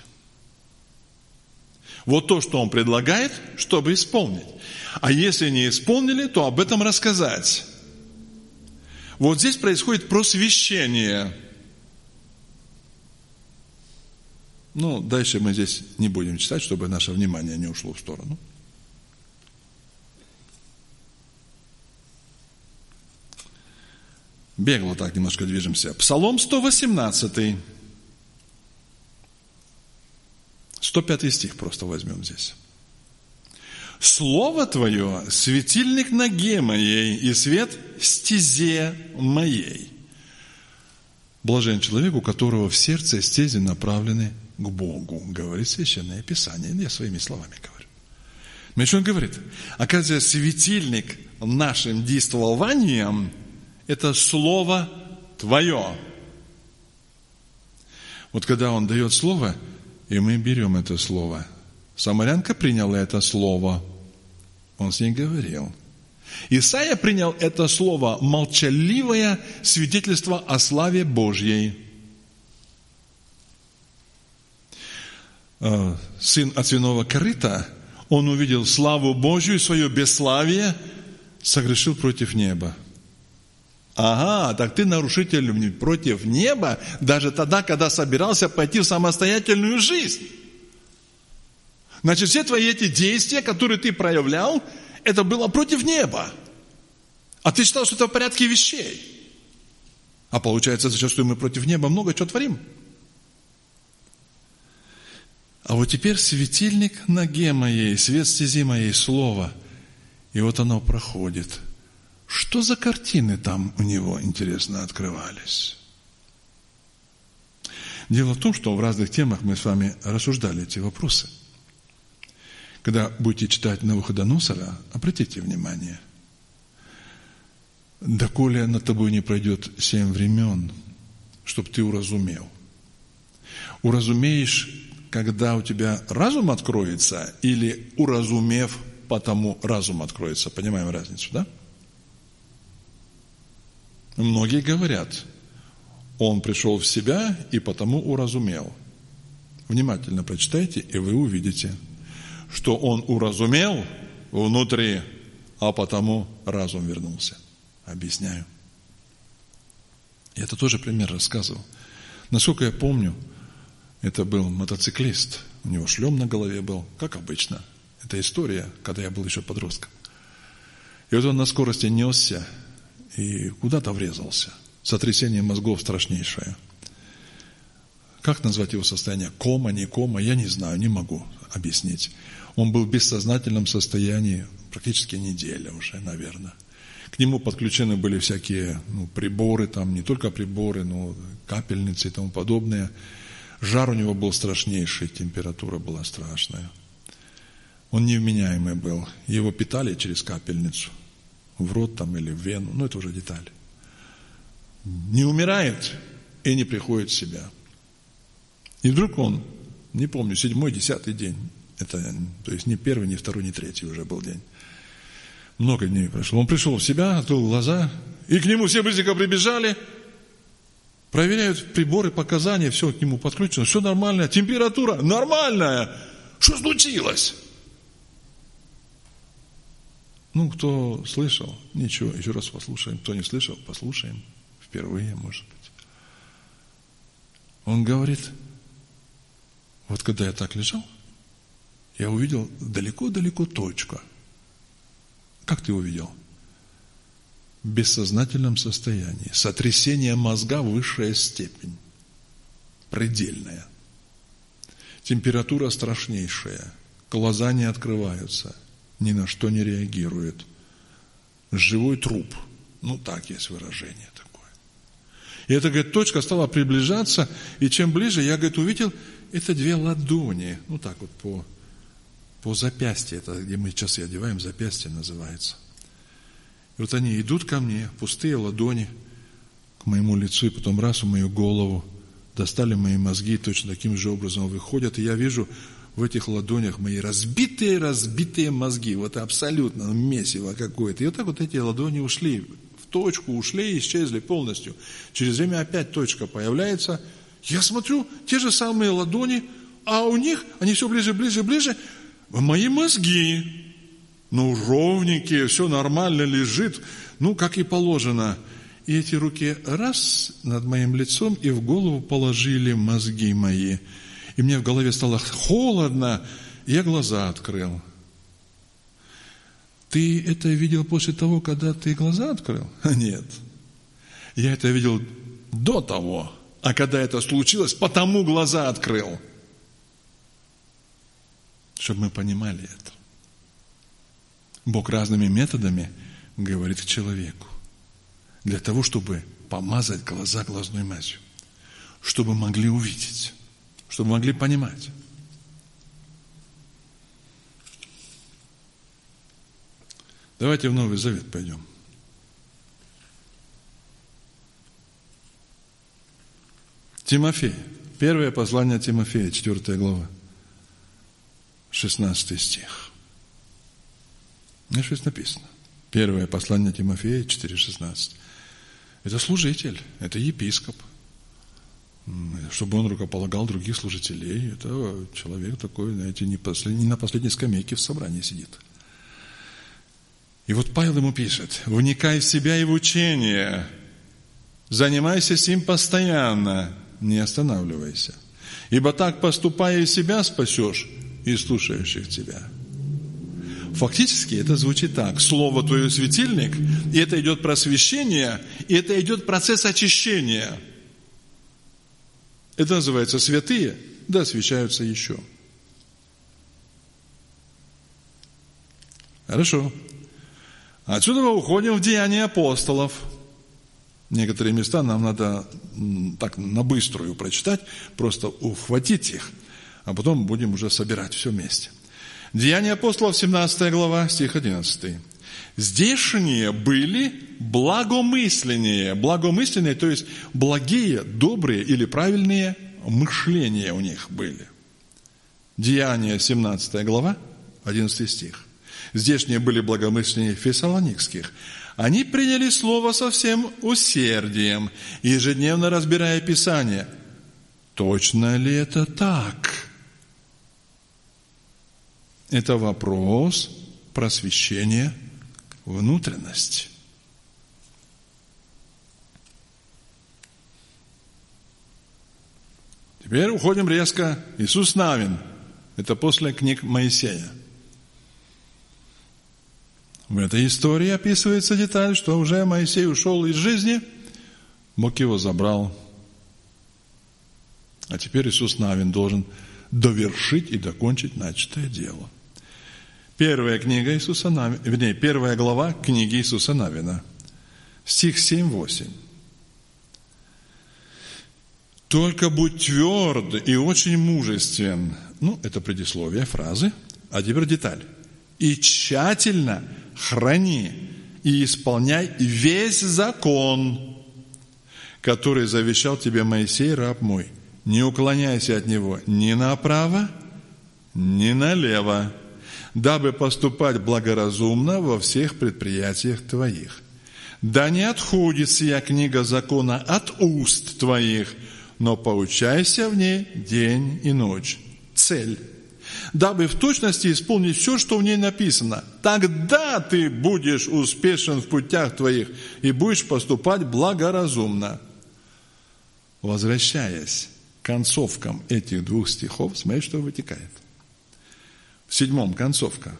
Вот то, что Он предлагает, чтобы исполнить. А если не исполнили, то об этом рассказать. Вот здесь происходит просвещение. Дальше мы здесь не будем читать, чтобы наше внимание не ушло в сторону. Бегло так немножко движемся. Псалом 118. 105 стих просто возьмем здесь. «Слово Твое – светильник ноге моей и свет стезе моей». Блажен человек, у которого в сердце стези направлены к Богу, говорит Священное Писание. Я своими словами говорю. Но что он говорит? Оказывается, светильник нашим действованием – это Слово Твое. Вот когда Он дает Слово, и мы берем это Слово. Самарянка приняла это Слово. Он с ней говорил. Исайя принял это Слово, молчаливое свидетельство о славе Божьей. Сын от свиного корыта, он увидел славу Божью, свое бесславие, согрешил против неба. Ага, так ты нарушитель против неба, даже тогда, когда собирался пойти в самостоятельную жизнь. Значит, все твои эти действия, которые ты проявлял, это было против неба. А ты считал, что это в порядке вещей. А получается, зачастую мы против неба много чего творим. А вот теперь светильник ноге моей, свет стези моей, Слово. И вот оно проходит. Что за картины там у него, интересно, открывались? Дело в том, что в разных темах мы с вами рассуждали эти вопросы. Когда будете читать Навуходоносора, обратите внимание. «Доколе над тобой не пройдет 7 времен, чтоб ты уразумел». Уразумеешь, когда у тебя разум откроется, или уразумев, потому разум откроется? Понимаем разницу, да? Многие говорят, Он пришел в себя и потому уразумел. Внимательно прочитайте, и вы увидите, что он уразумел внутри, а потому разум вернулся. Объясняю. Я это тоже пример рассказывал. Насколько я помню, это был мотоциклист. У него шлем на голове был, как обычно. Это история, когда я был еще подростком. И вот он на скорости несся и куда-то врезался. Сотрясение мозгов страшнейшее. Как назвать его состояние? Кома, не кома? Я не знаю, не могу объяснить. Он был в бессознательном состоянии практически неделя уже, наверное. К нему подключены были всякие приборы, там не только приборы, но капельницы и тому подобное. Жар у него был страшнейший, температура была страшная. Он невменяемый был. Его питали через капельницу. В рот там или в вену. Это уже детали. Не умирает и не приходит в себя. И вдруг он, не помню, 7-й, 10-й день. То есть не первый, не второй, не третий уже был день. Много дней прошло. Он пришел в себя, открыл глаза, и к нему все быстренько прибежали, проверяют приборы, показания, все к нему подключено, все нормально, температура нормальная. Что случилось? Кто слышал, ничего, еще раз послушаем. Кто не слышал, послушаем. Впервые, может быть. Он говорит, вот когда я так лежал, я увидел далеко-далеко точку. Как ты увидел? В бессознательном состоянии. Сотрясение мозга высшая степень. Предельная. Температура страшнейшая. Глаза не открываются. Ни на что не реагирует. Живой труп. Так есть выражение такое. И эта, говорит, точка стала приближаться, и чем ближе, я, говорит, увидел, это 2 ладони. Так вот по запястью, это где мы часы одеваем, запястье называется. И вот они идут ко мне, пустые ладони, к моему лицу, и потом раз в мою голову, достали мои мозги, точно таким же образом выходят, и я вижу в этих ладонях мои разбитые мозги, вот абсолютно месиво какое-то. И вот так вот эти ладони ушли, в точку ушли и исчезли полностью. Через время опять точка появляется, я смотрю, те же самые ладони, а у них, они все ближе, мои мозги, ровненькие, все нормально лежит, как и положено. И эти руки раз над моим лицом и в голову положили мозги мои. И мне в голове стало холодно, и я глаза открыл. Ты это видел после того, когда ты глаза открыл? Нет. Я это видел до того, а когда это случилось, потому глаза открыл. Чтобы мы понимали это. Бог разными методами говорит к человеку. Для того, чтобы помазать глаза глазной мазью. Чтобы могли увидеть. Чтобы могли понимать. Давайте в Новый Завет пойдем. Тимофей. Первое послание Тимофея, 4 глава. 16 стих. Здесь написано. Первое послание Тимофея, 4:16. Это служитель, это епископ. Чтобы он рукополагал других служителей, это человек такой, знаете, не на последней скамейке в собрании сидит. И вот Павел ему пишет: «Вникай в себя и в учение, занимайся сим постоянно, не останавливайся. Ибо так, поступая, и себя спасешь, и слушающих тебя». Фактически это звучит так. Слово твое светильник, и это идет просвещение, и это идет процесс очищения. Это называется святые, да освящаются еще. Хорошо. Отсюда мы уходим в Деяния апостолов. Некоторые места нам надо так на быструю прочитать, просто ухватить их, а потом будем уже собирать все вместе. Деяния апостолов, 17 глава, стих 11. «Здешние были благомысленнее». Благомысленнее, то есть благие, добрые или правильные мышления у них были. Деяния, 17 глава, 11 стих. «Здешние были благомысленнее фессалоникских, Они приняли слово со всем усердием, ежедневно разбирая Писание. Точно ли это так? Это вопрос просвещения внутренности. Теперь уходим резко. Иисус Навин. Это после книг Моисея. В этой истории описывается деталь, что уже Моисей ушел из жизни, Бог его забрал. А теперь Иисус Навин должен довершить и докончить начатое дело. Первая глава книги Иисуса Навина. Стих 7-8. «Только будь тверд и очень мужествен». Это предисловие фразы. А теперь деталь. «И тщательно храни и исполняй весь закон, который завещал тебе Моисей, раб мой. Не уклоняйся от него ни направо, ни налево, дабы поступать благоразумно во всех предприятиях твоих. Да не отходит сия книга закона от уст твоих, но поучайся в ней день и ночь». Цель. Дабы в точности исполнить все, что в ней написано. Тогда ты будешь успешен в путях твоих и будешь поступать благоразумно. Возвращаясь к концовкам этих двух стихов, смотрите, что вытекает. В 7 концовка.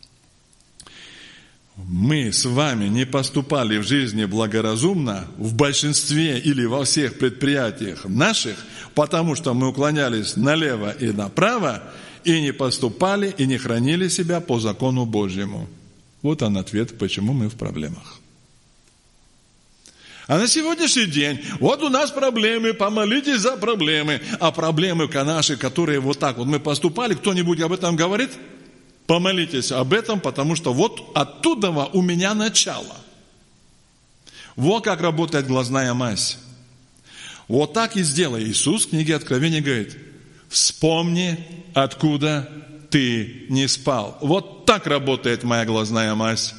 Мы с вами не поступали в жизни благоразумно в большинстве или во всех предприятиях наших, потому что мы уклонялись налево и направо, и не поступали, и не хранили себя по закону Божьему. Вот он ответ, почему мы в проблемах. А на сегодняшний день, вот у нас проблемы, помолитесь за проблемы. А проблемы наши, которые вот так вот мы поступали, кто-нибудь об этом говорит? Помолитесь об этом, потому что вот оттуда у меня начало. Вот как работает глазная мазь. Вот так и сделай. Иисус в книге Откровения говорит: вспомни, откуда ты не спал. Вот так работает моя глазная мазь.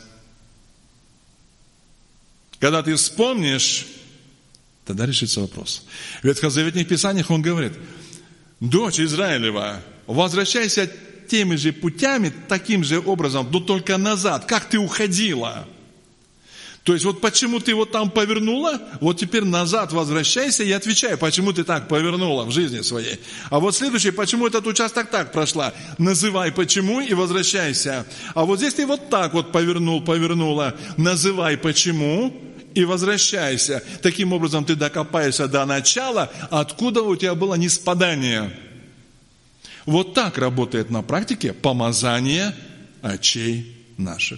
Когда ты вспомнишь, тогда решится вопрос. В ветхозаветных писаниях он говорит: дочь Израилева, возвращайся теми же путями, таким же образом, но только назад, как ты уходила. То есть вот почему ты вот там повернула, вот теперь назад возвращайся и отвечай, почему ты так повернула в жизни своей. А вот следующее, почему этот участок так прошла, называй почему и возвращайся. А вот здесь ты вот так вот повернула, называй почему и возвращайся. Таким образом ты докопаешься до начала, откуда у тебя было ниспадание. Вот так работает на практике помазание очей наших.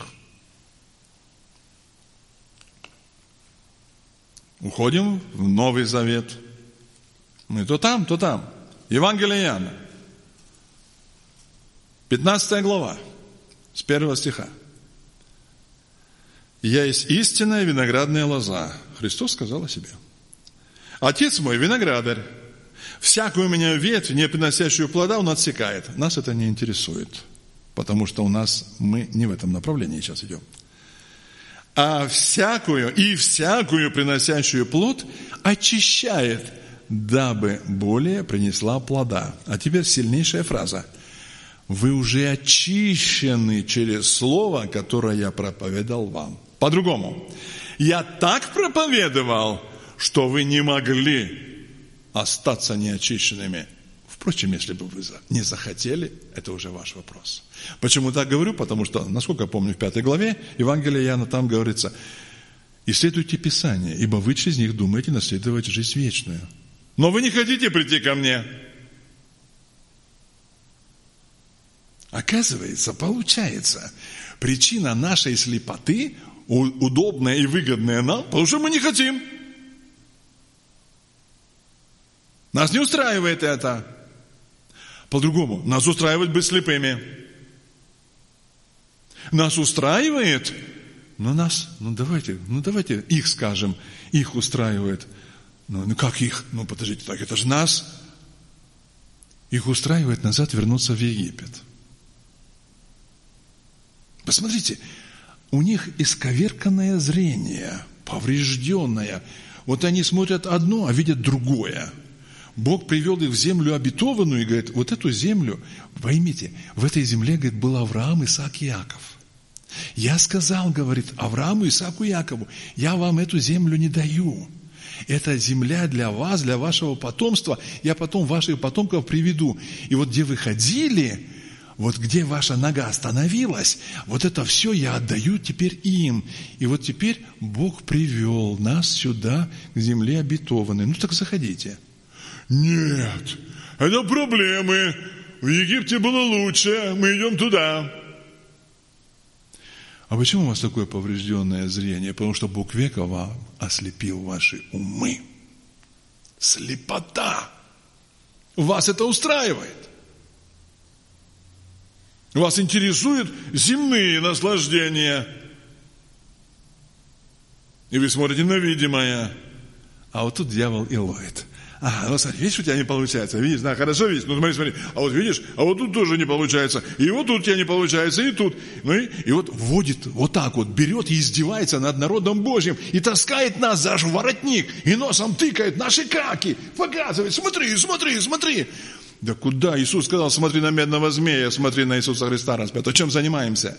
Уходим в Новый Завет. Мы то там, то там. Евангелие Иоанна. 15 глава, с 1 стиха. «Я есть истинная виноградная лоза». Христос сказал о себе. «Отец мой виноградарь. Всякую у меня ветвь, не приносящую плода, он отсекает». Нас это не интересует, потому что мы не в этом направлении сейчас идем. «А всякую приносящую плод очищает, дабы более принесла плода». А теперь сильнейшая фраза. «Вы уже очищены через слово, которое я проповедовал вам». По-другому. «Я так проповедовал, что вы не могли остаться неочищенными. Впрочем, если бы вы не захотели, это уже ваш вопрос». Почему так говорю? Потому что, насколько я помню, в 5 главе Евангелия Иоанна там говорится: «Исследуйте Писания, ибо вы через них думаете наследовать жизнь вечную. Но вы не хотите прийти ко мне». Оказывается, получается, причина нашей слепоты, удобная и выгодная нам, потому что мы не хотим. Нас не устраивает это. По-другому, нас устраивает быть слепыми. Нас устраивает, но давайте их скажем, их устраивает. Ну как их? Подождите, так это же нас. Их устраивает назад вернуться в Египет. Посмотрите, у них исковерканное зрение, поврежденное. Вот они смотрят одно, а видят другое. Бог привел их в землю обетованную и говорит, вот эту землю, поймите, в этой земле, говорит, был Авраам, Исаак и Иаков. Я сказал, говорит, Аврааму, Исааку и Иакову, я вам эту землю не даю. Это земля для вас, для вашего потомства. Я потом ваших потомков приведу. И вот где вы ходили, вот где ваша нога остановилась, вот это все я отдаю теперь им. И вот теперь Бог привел нас сюда, к земле обетованной. Ну так заходите. Нет, это проблемы. В Египте было лучше, мы идем туда. А почему у вас такое поврежденное зрение? Потому что Бог века вам ослепил ваши умы. Слепота. Вас это устраивает. Вас интересуют земные наслаждения. И вы смотрите на видимое. А вот тут дьявол и ловит. Ага, ну смотри, видишь, у тебя не получается. Видишь, да, хорошо видишь. Ну смотри. А вот видишь, а вот тут тоже не получается. И вот тут у тебя не получается, и тут. Ну и вот вводит, вот так вот, берет и издевается над народом Божьим. И таскает нас за воротник. И носом тыкает наши каки. Показывает, смотри. Да куда? Иисус сказал, смотри на медного змея, смотри на Иисуса Христа распятого. Чем занимаемся?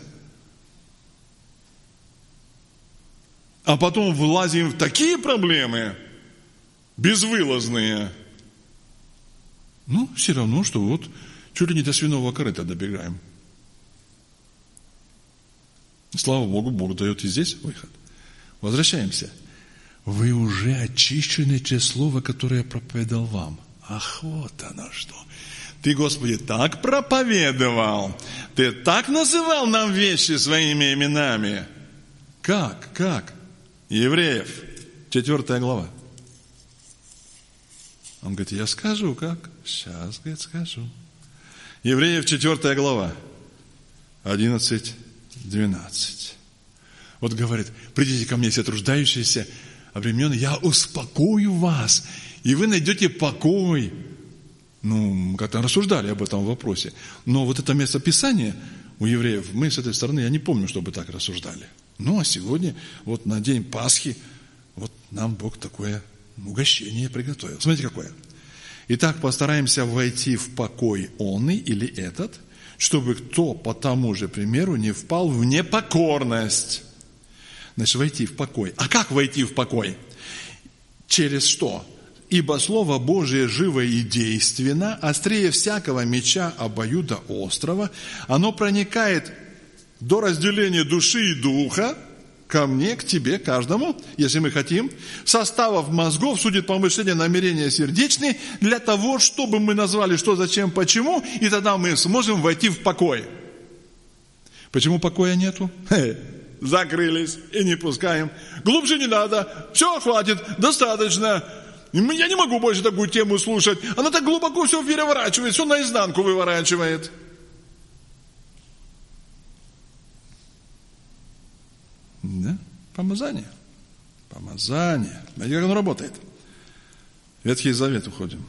А потом влазим в такие проблемы, безвылазные. Ну, все равно, что вот чуть ли не до свиного корыта добегаем. Слава Богу, Бог дает и здесь выход. Возвращаемся. Вы уже очищены через слово, которое я проповедовал вам. Ах, вот оно что. Ты, Господи, так проповедовал. Ты так называл нам вещи своими именами. Как? Евреев, 4 глава. Он говорит, я скажу, как? Сейчас, говорит, скажу. Евреев, 4 глава, 11-12. Вот говорит, придите ко мне все труждающиеся, обремененные, я успокою вас, и вы найдете покой. Ну, как-то рассуждали об этом вопросе. Но вот это место Писания у евреев, мы с этой стороны, я не помню, чтобы так рассуждали. Ну, а сегодня, вот на день Пасхи, вот нам Бог такое угощение приготовил. Смотрите, какое. Итак, постараемся войти в покой онный или этот, чтобы кто по тому же примеру не впал в непокорность. Значит, войти в покой. А как войти в покой? Через что? Ибо Слово Божие живо и действенно, острее всякого меча обоюдоострого, оно проникает до разделения души и духа, ко мне, к тебе, каждому, если мы хотим, составов мозгов, судит помышления, намерения сердечные, для того, чтобы мы назвали что, зачем, почему, и тогда мы сможем войти в покой. Почему покоя нету? Закрылись и не пускаем. Глубже не надо, все, хватит, достаточно. Я не могу больше такую тему слушать. Она так глубоко все переворачивает, все наизнанку выворачивает. Да? Помазание. Знаете, как оно работает? Ветхий Завет уходим.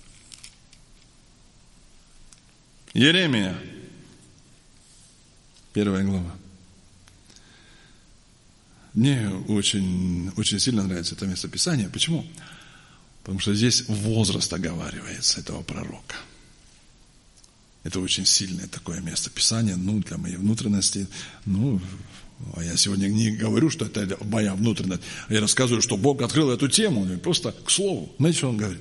Иеремия, 1 глава. Мне очень, очень сильно нравится это место Писания. Почему? Потому что здесь возраст оговаривается этого пророка. Это очень сильное такое место Писания, для моей внутренности. А я сегодня не говорю, что это моя внутренность. Я рассказываю, что Бог открыл эту тему. Просто к слову. Знаете, что он говорит?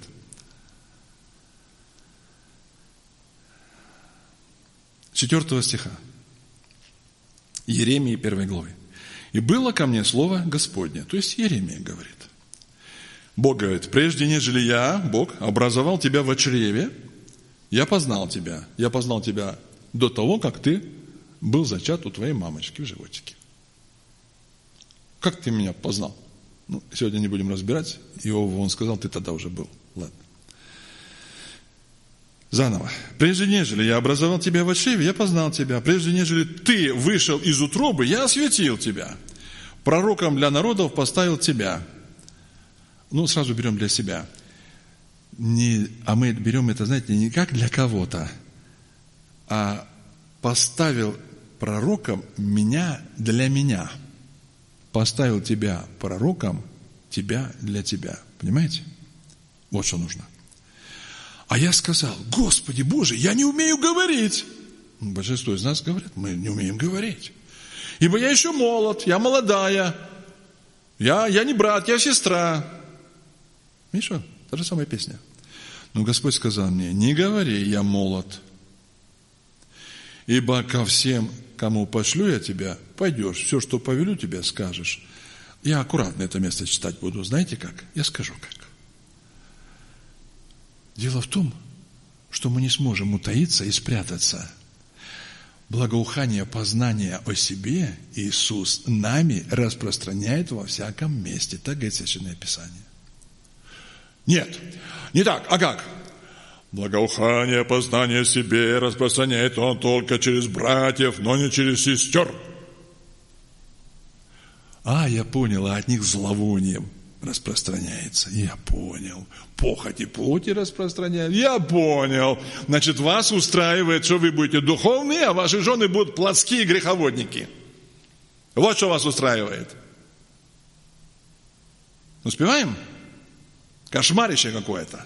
С 4 стиха. Иеремии 1 главы. «И было ко мне слово Господне». То есть Иеремия говорит. Бог говорит, прежде нежели я, Бог, образовал тебя во чреве, я познал тебя. Я познал тебя до того, как ты был зачат у твоей мамочки в животике. Как ты меня познал? Сегодня не будем разбирать. Иову он сказал, ты тогда уже был. Ладно. Заново. Прежде нежели я образовал тебя во чреве, я познал тебя. Прежде нежели ты вышел из утробы, я осветил тебя. Пророком для народов поставил тебя. Сразу берем для себя. А мы берем это, знаете, не как для кого-то, а поставил пророком меня для меня. Поставил тебя пророком, тебя для тебя. Понимаете? Вот что нужно. А я сказал: Господи Боже, я не умею говорить. Большинство из нас говорят: мы не умеем говорить. Ибо я еще молод, я молодая. Я не брат, я сестра. Видишь, та же самая песня. Но Господь сказал мне: не говори, я молод. Ибо ко всем, кому пошлю я тебя, пойдешь. Все, что повелю тебе, скажешь. Я аккуратно это место читать буду. Знаете как? Я скажу как. Дело в том, что мы не сможем утаиться и спрятаться. Благоухание познания о себе Иисус нами распространяет во всяком месте. Так говорит Священное Писание. Нет, не так. А как? Благоухание познания о себе распространяет Он только через братьев, но не через сестер. Я понял, от них зловонием распространяется. Я понял. Похоть и плоти распространяет. Я понял. Значит, вас устраивает, что вы будете духовные, а ваши жены будут плотские греховодники. Вот что вас устраивает. Успеваем? Кошмарище какое-то.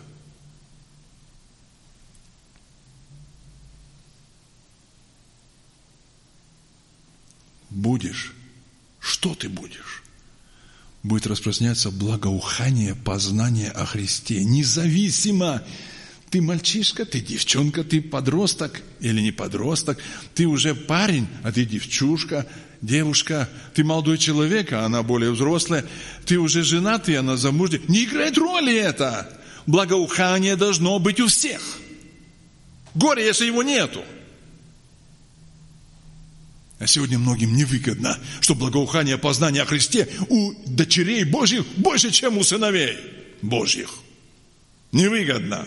Будешь. Что ты будешь? Будет распространяться благоухание познания о Христе. Независимо, ты мальчишка, ты девчонка, ты подросток или не подросток, ты уже парень, а ты девчушка, девушка, ты молодой человек, а она более взрослая, ты уже женатый, она замужняя. Не играет роли это. Благоухание должно быть у всех. Горе, если его нету. А сегодня многим невыгодно, что благоухание познания о Христе у дочерей Божьих больше, чем у сыновей Божьих. Невыгодно.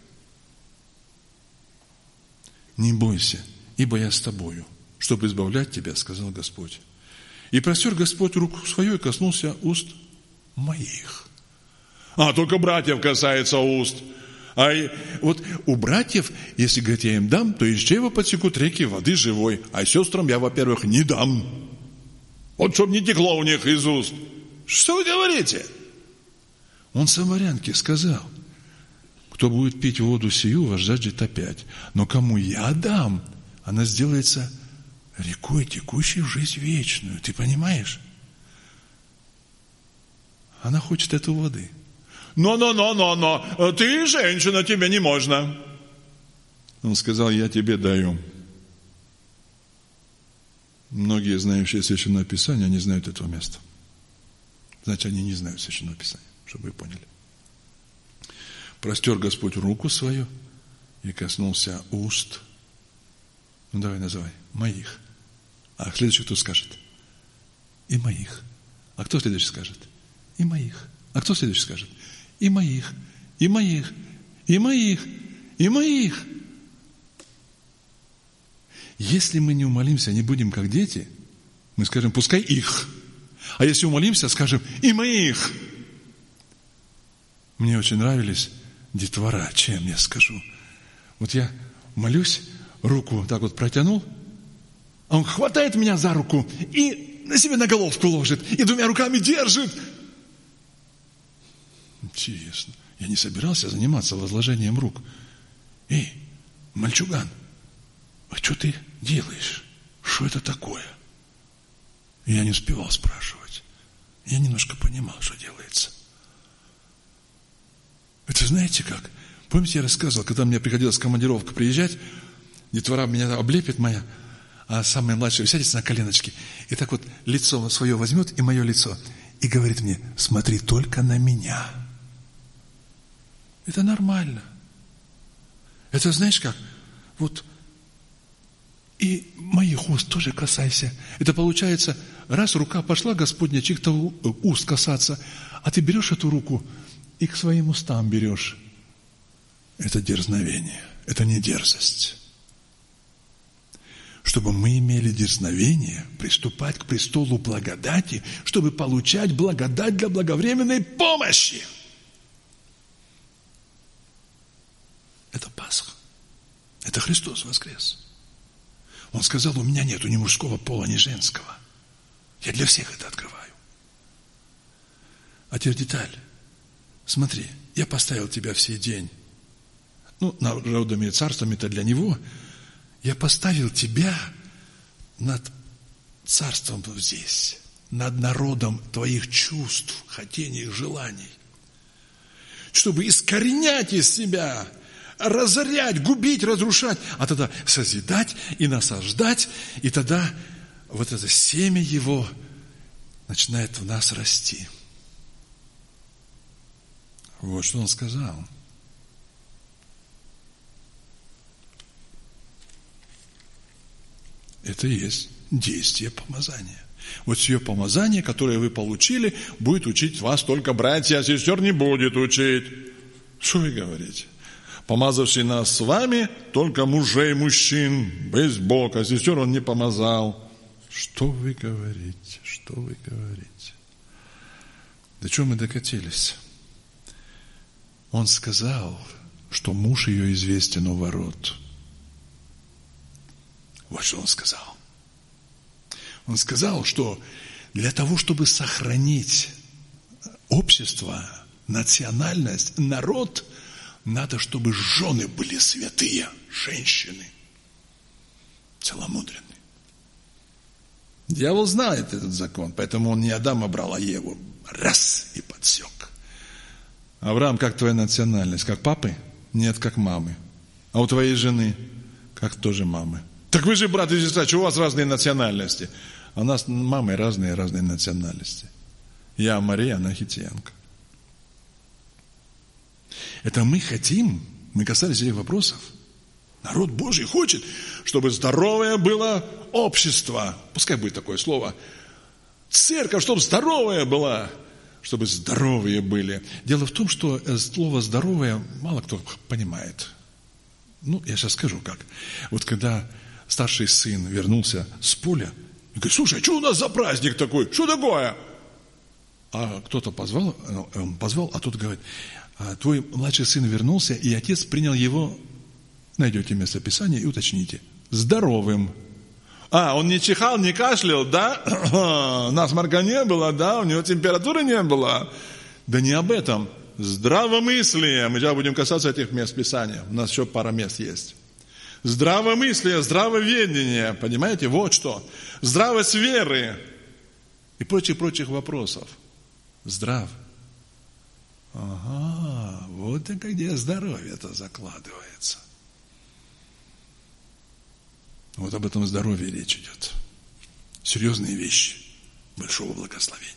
Не бойся, ибо я с тобою, чтобы избавлять тебя, сказал Господь. И простер Господь руку свою и коснулся уст моих. Только братьев касается уст. Вот у братьев, если, говорит, я им дам, то из чрева потекут реки воды живой. А сестрам я, во-первых, не дам. Вот чтобы не текло у них из уст. Что вы говорите? Он самарянке сказал: кто будет пить воду сию, возжаждет опять. Но кому я дам, она сделается рекой, текущей в жизнь вечную. Ты понимаешь? Она хочет этой воды. Но, ты женщина, тебе не можно. Он сказал: я тебе даю. Многие, знающие Священное Писание, не знают этого места. Значит, они не знают Священного Писания, чтобы вы поняли. Простер Господь руку свою и коснулся уст. Давай называй. Моих. А следующий кто скажет? И моих. А кто следующий скажет? И моих. А кто следующий скажет? И моих, и моих, и моих, и моих. Если мы не умолимся, не будем как дети, мы скажем: пускай их. А если умолимся, скажем: и моих. Мне очень нравились детвора, чем я скажу. Вот я молюсь, руку так вот протянул, а он хватает меня за руку и на себе на головку ложит, и двумя руками держит. Интересно. Я не собирался заниматься возложением рук. Эй, мальчуган, а что ты делаешь? Что это такое? Я не успевал спрашивать. Я немножко понимал, что делается. Это знаете как? Помните, я рассказывал, когда мне приходилось в командировку приезжать, детвора меня облепит моя, а самая младшая сядется на коленочки и так вот лицо свое возьмет и мое лицо и говорит мне: смотри только на меня. Это нормально. Это знаешь как? Вот и моих уст тоже касайся. Это получается, раз рука пошла Господня чьих-то уст касаться, а ты берешь эту руку и к своим устам берешь. Это дерзновение. Это не дерзость. Чтобы мы имели дерзновение приступать к престолу благодати, чтобы получать благодать для благовременной помощи. Это Пасха. Это Христос воскрес. Он сказал, у меня нету ни мужского пола, ни женского. Я для всех это открываю. А теперь деталь. Смотри, я поставил тебя в сей день. Народами и царствами это для него. Я поставил тебя над царством здесь, над народом твоих чувств, хотений, желаний. Чтобы искоренять из себя, разорять, губить, разрушать, а тогда созидать и насаждать, и тогда вот это семя его начинает в нас расти. Вот что он сказал. Это и есть действие помазания. Вот сие помазание, которое вы получили, будет учить вас только братья, а сестер не будет учить. Что вы говорите? Помазавший нас с вами только мужей, мужчин, без Бога, а сестер он не помазал. Что вы говорите? Что вы говорите? До чего мы докатились? Он сказал, что муж ее известен у ворот. Вот что он сказал. Он сказал, что для того, чтобы сохранить общество, национальность, народ, надо, чтобы жены были святые, женщины, целомудренные. Дьявол знает этот закон, поэтому он не Адама брал, а Еву. Раз и подсек. Авраам, как твоя национальность? Как папы? Нет, как мамы. А у твоей жены? Как тоже мамы. Так вы же, брат и сестра, что у вас разные национальности? А у нас мамы разные национальности. Я Мария, она Хитиянка. Это мы хотим, мы касались этих вопросов. Народ Божий хочет, чтобы здоровое было общество. Пускай будет такое слово. Церковь, чтобы здоровая была. Чтобы здоровые были. Дело в том, что слово «здоровое» мало кто понимает. Я сейчас скажу как. Вот когда старший сын вернулся с поля, и говорит, слушай, а что у нас за праздник такой? Что такое? А кто-то позвал, а тот говорит, твой младший сын вернулся, и отец принял его, найдете местописание и уточните, здоровым. Он не чихал, не кашлял, да? Насморка не было, да? У него температуры не было. Да не об этом. Здравомыслие. Мы сейчас будем касаться этих мест Писания. У нас еще пара мест есть. Здравомыслие, здравоведение. Понимаете? Вот что. Здравость веры. И прочих вопросов. Здрав. Ага, вот и где здоровье-то закладывается. Вот об этом здоровье речь идет. Серьезные вещи большого благословения.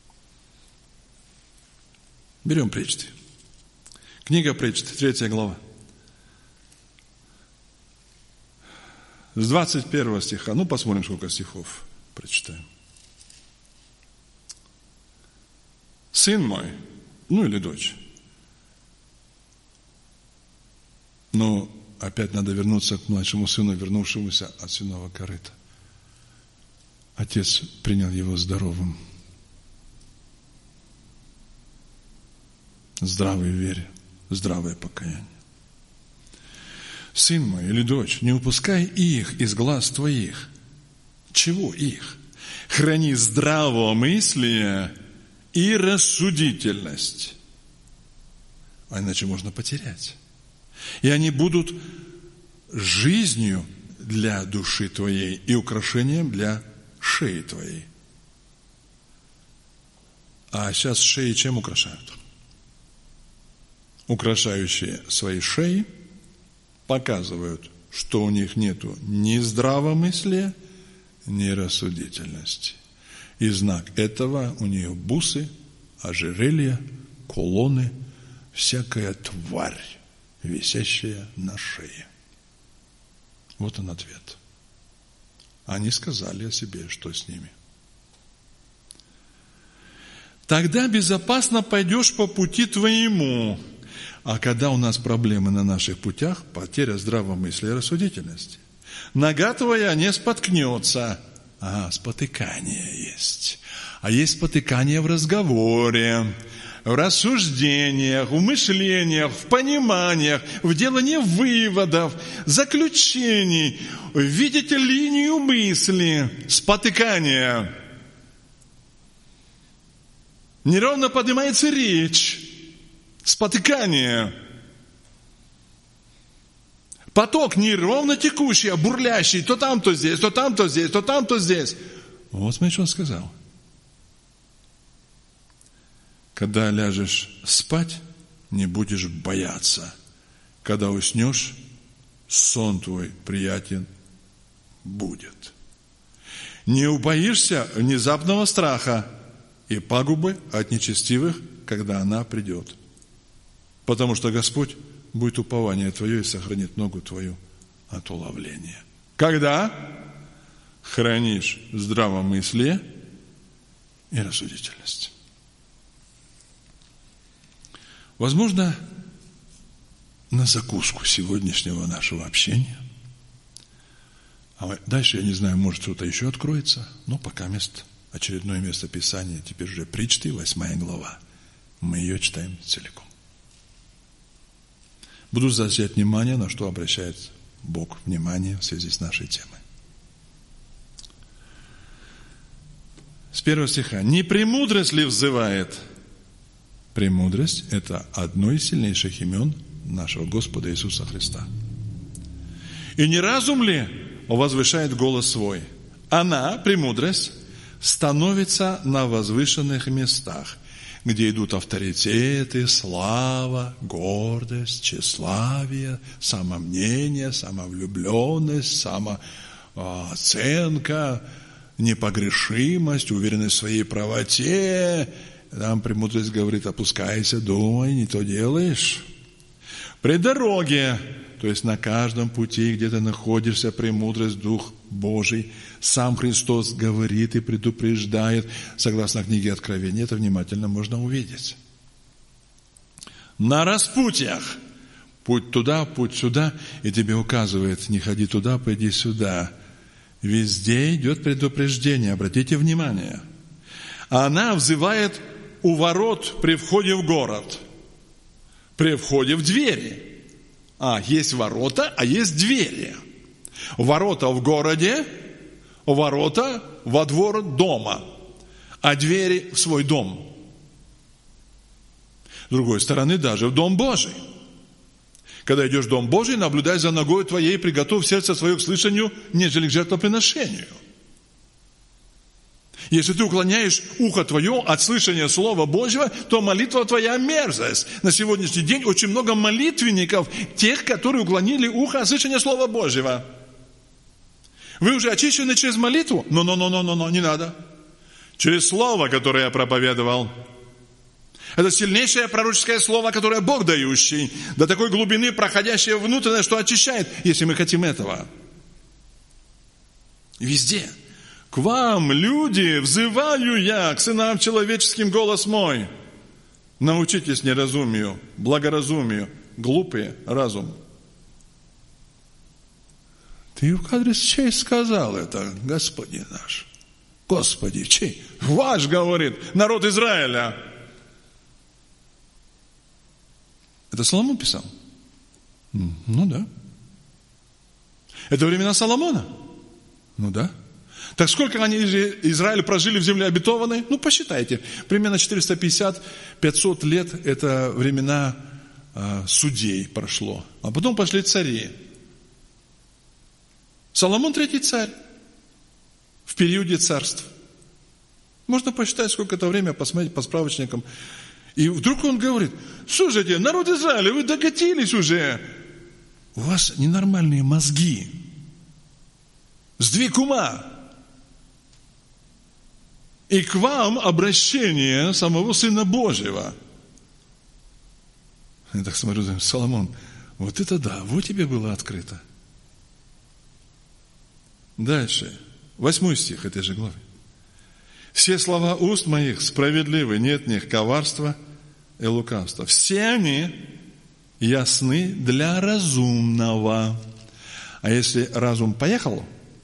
Берем притчи. Книга притч, 3 глава. С 21 стиха. Посмотрим, сколько стихов прочитаем. Сын мой, или дочь. Опять надо вернуться к младшему сыну, вернувшемуся от сенного корыта. Отец принял его здоровым. Здравой вере, здравое покаяние. Сын мой или дочь, не упускай их из глаз твоих. Чего их? Храни здравомыслие и рассудительность. А иначе можно потерять. И они будут жизнью для души твоей и украшением для шеи твоей. А сейчас шеи чем украшают? Украшающие свои шеи показывают, что у них нету ни здравомыслия, ни рассудительности. И знак этого у них бусы, ожерелья, кулоны, всякая тварь, висящая на шее. Вот он ответ. Они сказали о себе, что с ними. Тогда безопасно пойдешь по пути твоему. А когда у нас проблемы на наших путях, потеря здравомыслия и рассудительности. Нога твоя не споткнется. Спотыкание есть. А есть спотыкание в разговоре. в рассуждениях, в мышлениях, в пониманиях, в делании выводов, заключений. Видите линию мысли, спотыкания. Неровно поднимается речь, спотыкание. Поток неровно текущий, а бурлящий, то там, то здесь, то там, то здесь, то там, то здесь. Вот смотри, что он сказал. Когда ляжешь спать, не будешь бояться. Когда уснешь, сон твой приятен будет. Не убоишься внезапного страха и пагубы от нечестивых, когда она придет. Потому что Господь будет упование твое и сохранит ногу твою от уловления. Когда хранишь здравомыслие и рассудительность. Возможно, на закуску сегодняшнего нашего общения. А дальше, я не знаю, может, что-то еще откроется, но пока очередное место Писания, теперь уже Притчи, 8 глава. Мы ее читаем целиком. Буду заострять внимание, на что обращает Бог внимание в связи с нашей темой. С 1 стиха. «Не премудрость ли взывает?» Премудрость – это одно из сильнейших имен нашего Господа Иисуса Христа. «И не разум ли возвышает голос свой?» Она, премудрость, становится на возвышенных местах, где идут авторитеты, слава, гордость, тщеславие, самомнение, самовлюбленность, самооценка, непогрешимость, уверенность в своей правоте. Там премудрость говорит: опускайся, думай, не то делаешь. При дороге, то есть на каждом пути, где ты находишься, премудрость, Дух Божий, сам Христос говорит и предупреждает, согласно книге Откровения, это внимательно можно увидеть. На распутьях, путь туда, путь сюда, и тебе указывает: не ходи туда, пойди сюда. Везде идет предупреждение, обратите внимание. Она взывает у ворот при входе в город, при входе в двери. Есть ворота, а есть двери. Ворота в городе, ворота во двор дома, а двери в свой дом. С другой стороны, даже в Дом Божий. Когда идешь в Дом Божий, наблюдай за ногой твоей, приготовь сердце свое к слышанию, нежели к жертвоприношению. Если ты уклоняешь ухо твое от слышания Слова Божьего, то молитва твоя мерзость. На сегодняшний день очень много молитвенников, тех, которые уклонили ухо от слышания Слова Божьего. Вы уже очищены через молитву? Но, не надо. Через Слово, которое я проповедовал. Это сильнейшее пророческое Слово, которое Бог дающий, до такой глубины, проходящее внутреннее, что очищает, если мы хотим этого. Везде. К вам, люди, взываю я, к сынам человеческим голос мой. Научитесь неразумию, благоразумию, глупые разум. Ты в кадре чей сказал это, Господи наш? Господи, чей? Ваш, говорит, народ Израиля. Это Соломон писал? Ну да. Это времена Соломона? Ну да. Так сколько они, Израиль, прожили в земле обетованной? Посчитайте. Примерно 450-500 лет это времена судей прошло. А потом пошли цари. Соломон третий царь в периоде царств. Можно посчитать, сколько это время, посмотреть по справочникам. И вдруг он говорит: слушайте, народ Израиля, вы докатились уже. У вас ненормальные мозги. Сдвиг ума. И к вам обращение самого Сына Божьего. Я так смотрю, Соломон, вот это да, вот тебе было открыто. Дальше, 8 стих этой же главы. Все слова уст моих справедливы, нет в них коварства и лукавства. Все они ясны для разумного. А если разум поехал,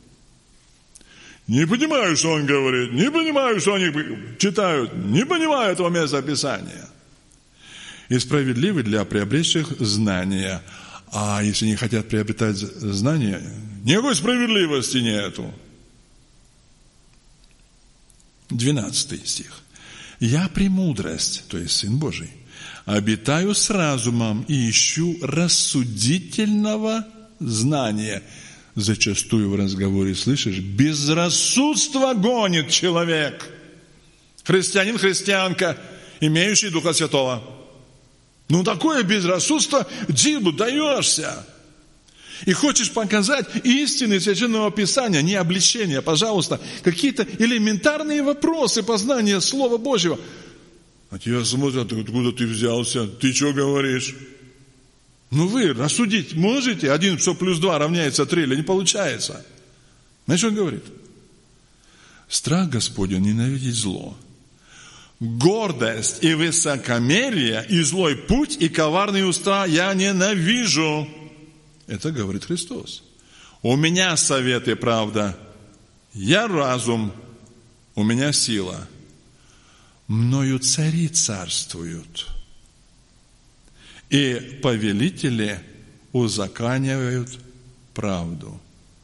не понимаю, что он говорит, не понимаю, что они читают, не понимаю этого места Писания. и справедливы для приобретших знания. А если не хотят приобретать знания, никакой справедливости нету. 12 стих. «Я премудрость, то есть Сын Божий, обитаю с разумом и ищу рассудительного знания». Зачастую в разговоре слышишь: безрассудство гонит человек. Христианин, христианка, имеющий Духа Святого. Такое безрассудство, диву даешься. И хочешь показать истины Священного Писания, не обличения, пожалуйста, какие-то элементарные вопросы познания Слова Божьего. А тебя смотрят: откуда ты взялся? Ты что говоришь? Вы рассудить можете? 1 + 2 равняется 3, или не получается? Знаете, что он говорит? Страх Господень ненавидеть зло. Гордость и высокомерие, и злой путь, и коварные уста я ненавижу. Это говорит Христос. У меня совет и правда. Я разум, у меня сила. Мною цари царствуют. И повелители узаконивают правду.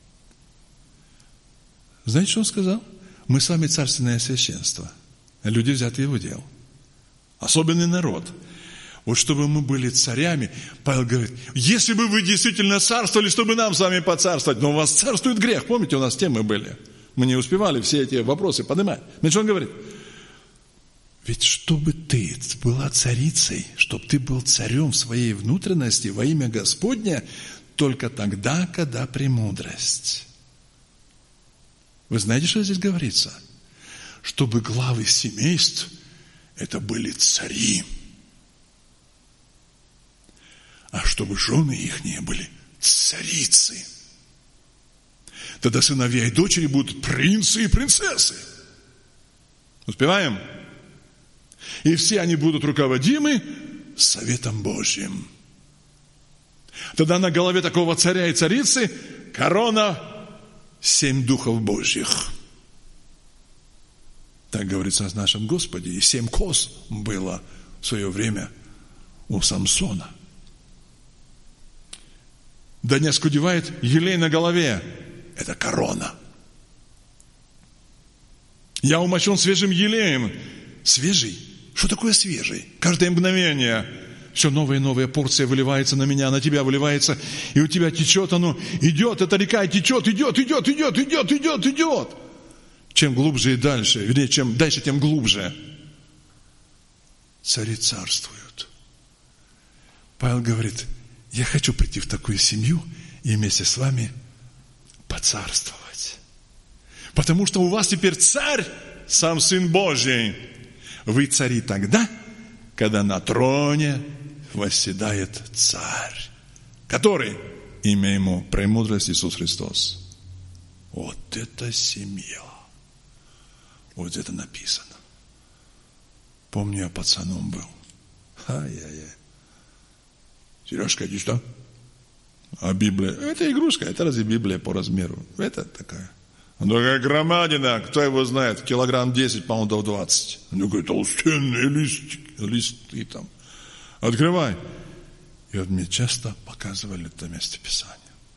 Знаете, что он сказал? Мы с вами царственное священство. Люди, взятые в удел. Особенный народ. Вот чтобы мы были царями, Павел говорит: если бы вы действительно царствовали, чтобы нам с вами поцарствовать. Но у вас царствует грех. Помните, у нас темы были. Мы не успевали все эти вопросы поднимать. Знаете, что он говорит? Ведь чтобы ты была царицей, чтобы ты был царем в своей внутренности во имя Господне, только тогда, когда премудрость. Вы знаете, что здесь говорится? Чтобы главы семейств это были цари, а чтобы жены их не были царицы. Тогда сыновья и дочери будут принцы и принцессы. Успеваем? И все они будут руководимы советом Божьим. Тогда на голове такого царя и царицы корона 7 духов Божьих. Так говорится о нашем Господе. И 7 кос было в свое время у Самсона. Да не оскудевает елей на голове. Это корона. Я умощен свежим елеем. Свежий? Что такое свежий? Каждое мгновение все новая и новая порция выливается на меня, на тебя выливается, и у тебя течет оно, идет, эта река течет, идет. Чем глубже и дальше, вернее, чем дальше, тем глубже. Цари царствуют. Павел говорит: я хочу прийти в такую семью и вместе с вами поцарствовать. Потому что у вас теперь царь, сам Сын Божий. Вы цари тогда, когда на троне восседает царь, который, имя ему, премудрость Иисус Христос. Вот это семья. Вот это написано. Помню, я пацаном был. Ай-яй-яй. Сережка, иди сюда. А Библия? Это игрушка, это разве Библия по размеру? Это такая. Она такая громадина, кто его знает, килограмм 10, по-моему, до 20. Ну, говорит, толстенные листы там. Открывай. И вот мне часто показывали это место Писания.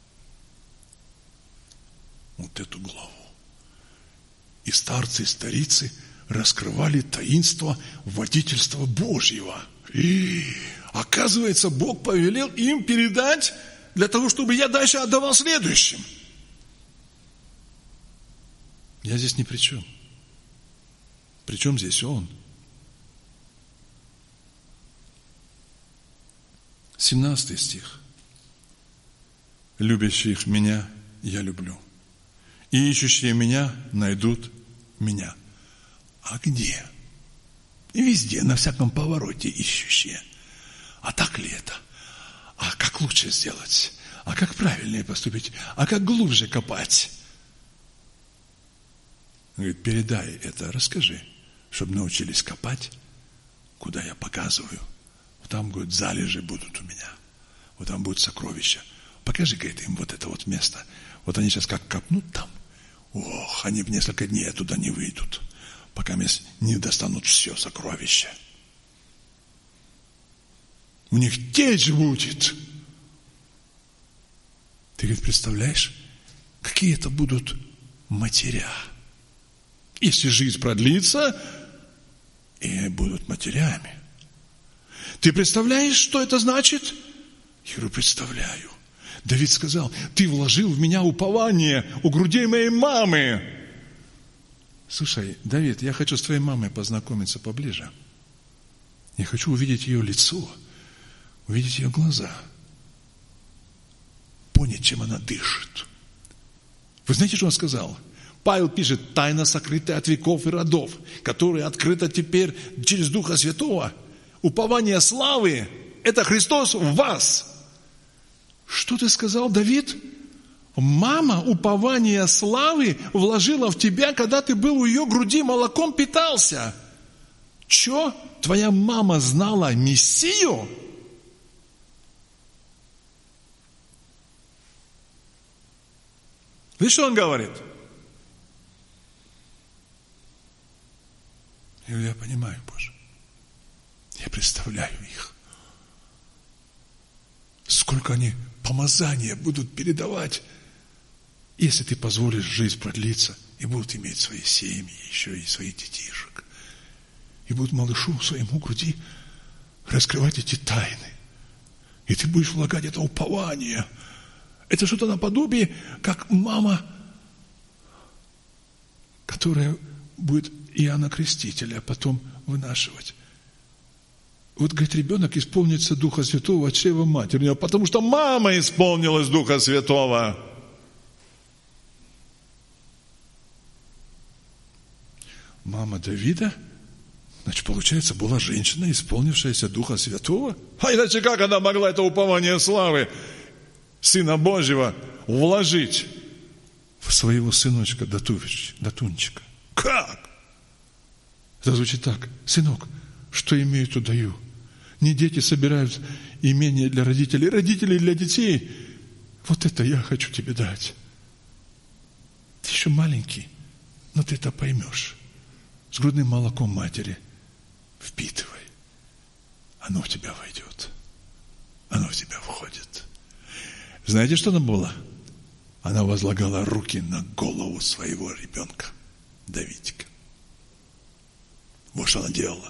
Вот эту главу. И старцы, и старицы раскрывали таинство водительства Божьего. И, оказывается, Бог повелел им передать для того, чтобы я дальше отдавал следующим. Я здесь ни при чем. При чем здесь Он? 17 стих. Любящих меня я люблю. И ищущие меня найдут меня. А где? И везде, на всяком повороте ищущие. А так ли это? А как лучше сделать? А как правильнее поступить? А как глубже копать? Он говорит, передай это, расскажи, чтобы научились копать, куда я показываю. Вот там, говорит, залежи будут у меня. Вот там будут сокровища. Покажи, говорит, им вот это вот место. Вот они сейчас как копнут там. Ох, они в несколько дней оттуда не выйдут, пока не достанут все сокровища. у них течь будет. Ты, говорит, представляешь, какие это будут матеря? Если жизнь продлится, и будут матерями. Ты представляешь, что это значит? Я говорю, представляю. Давид сказал, ты вложил в меня упование у грудей моей мамы. Слушай, Давид, я хочу с твоей мамой познакомиться поближе. Я хочу увидеть ее лицо, увидеть ее глаза, понять, чем она дышит. Вы знаете, что он сказал? Павел пишет, тайна сокрытая от веков и родов, которая открыта теперь через Духа Святого. Упование славы – это Христос в вас. Что ты сказал, Давид? Мама упование славы вложила в тебя, когда ты был у ее груди, молоком питался. Че? Твоя мама знала Мессию? Видишь, что он говорит? Я понимаю, Боже. Я представляю их. Сколько они помазания будут передавать, если ты позволишь жизнь продлиться, и будут иметь свои семьи, еще и своих детишек. И будут малышу своему груди раскрывать эти тайны. И ты будешь влагать это упование. Это что-то наподобие, как мама, которая будет Иоанна Крестителя потом вынашивать. Вот, говорит, ребенок исполнится Духа Святого от чрева матери, потому что мама исполнилась Духа Святого. Мама Давида, значит, получается, была женщина, исполнившаяся Духа Святого. А иначе как она могла это упование славы Сына Божьего вложить в своего сыночка Датунчика? Как? Это звучит так. Сынок, что имею, то даю. Не дети собирают имение для родителей, родители для детей. Вот это я хочу тебе дать. Ты еще маленький, но ты это поймешь. С грудным молоком матери впитывай. Оно в тебя войдет. Оно в тебя входит. Знаете, что она была? Она возлагала руки на голову своего ребенка, Давидика. Вот что она делала.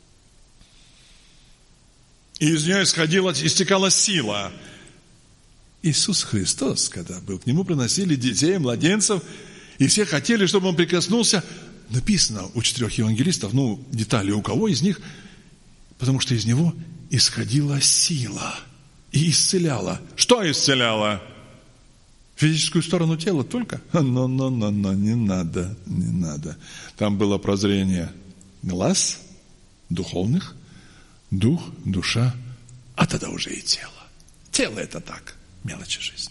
И из нее истекала сила. Иисус Христос, когда был, к Нему приносили детей, младенцев, и все хотели, чтобы Он прикоснулся. Написано у 4 евангелистов, детали у кого из них, потому что из Него исходила сила и исцеляла. Что исцеляла? Физическую сторону тела только? Но, не надо. Там было прозрение глаз, духовных, дух, душа, а тогда уже и тело. Тело это так, мелочи жизни.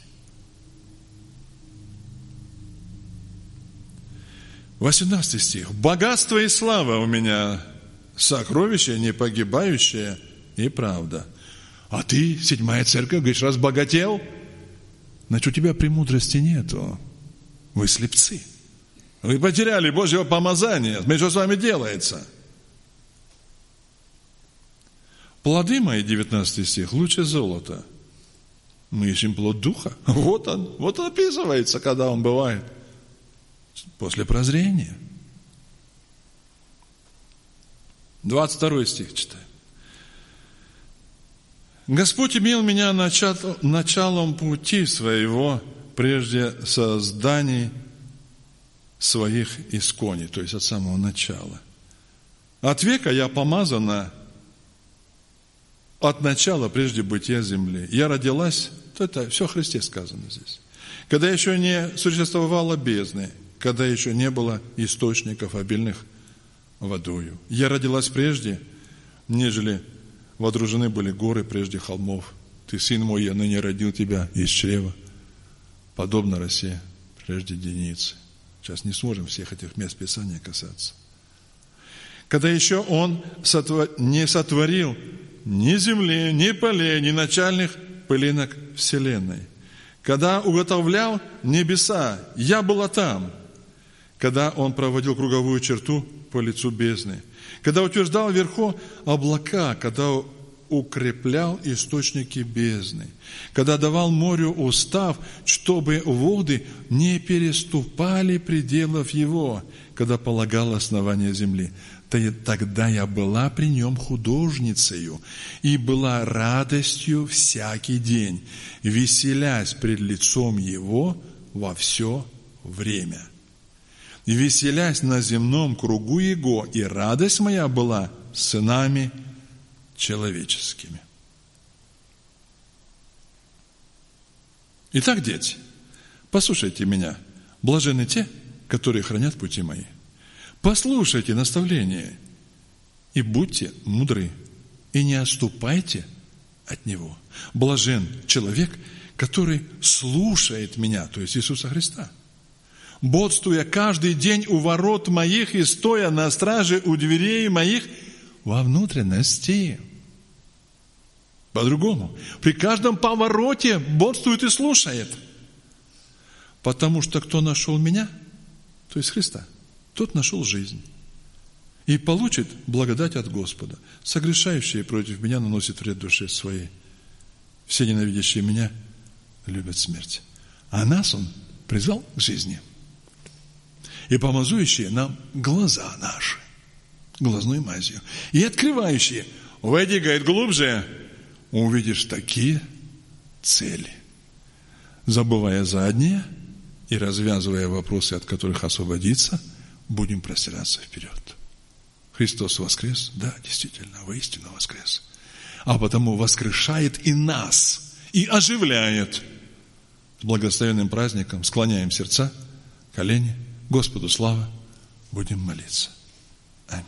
18 стих. Богатство и слава у меня, сокровище не погибающее и правда. А ты, 7-я церковь, говоришь, разбогател? Значит, у тебя премудрости нету. Вы слепцы. Вы потеряли Божьего помазания. Смотрите, что с вами делается. Плоды мои, 19 стих, лучше золота. Мы ищем плод Духа. Вот он описывается, когда он бывает. После прозрения. 22 стих читаем. Господь имел меня началом пути своего, прежде созданий своих искони, то есть от самого начала. От века я помазана от начала, прежде бытия земли. Я родилась, то это все о Христе сказано здесь. Когда еще не существовало бездны, когда еще не было источников, обильных водою. Я родилась прежде, нежели водружены были горы прежде холмов. Ты, сын мой, я ныне родил тебя из чрева, подобно росе прежде деницы. Сейчас не сможем всех этих мест Писания касаться. Когда еще Он не сотворил ни земли, ни полей, ни начальных пылинок вселенной. Когда уготовлял небеса, я была там. Когда Он проводил круговую черту по лицу бездны. Когда утверждал вверху облака, когда укреплял источники бездны, когда давал морю устав, чтобы воды не переступали пределов его, когда полагал основание земли. Тогда я была при нем художницею и была радостью всякий день, веселясь пред лицом его во все время. И веселясь на земном кругу его, и радость моя была с сынами человеческими. Итак, дети, послушайте меня. Блаженны те, которые хранят пути мои. Послушайте наставления и будьте мудры, и не отступайте от него. Блажен человек, который слушает меня, то есть Иисуса Христа, бодствуя каждый день у ворот моих и стоя на страже у дверей моих во внутренности. По-другому, при каждом повороте бодствует и слушает. Потому что кто нашел меня, то есть Христа, тот нашел жизнь и получит благодать от Господа. Согрешающие против меня наносят вред душе своей. Все ненавидящие меня любят смерть. А нас Он призвал к жизни. И помазующие нам глаза наши, глазной мазью. И открывающие, войди, говорит, глубже, увидишь такие цели. Забывая заднее и развязывая вопросы, от которых освободиться, будем простираться вперед. Христос воскрес? Да, действительно, воистину воскрес. А потому воскрешает и нас, и оживляет. С благословенным праздником склоняем сердца, колени, Господу слава, будем молиться. Аминь.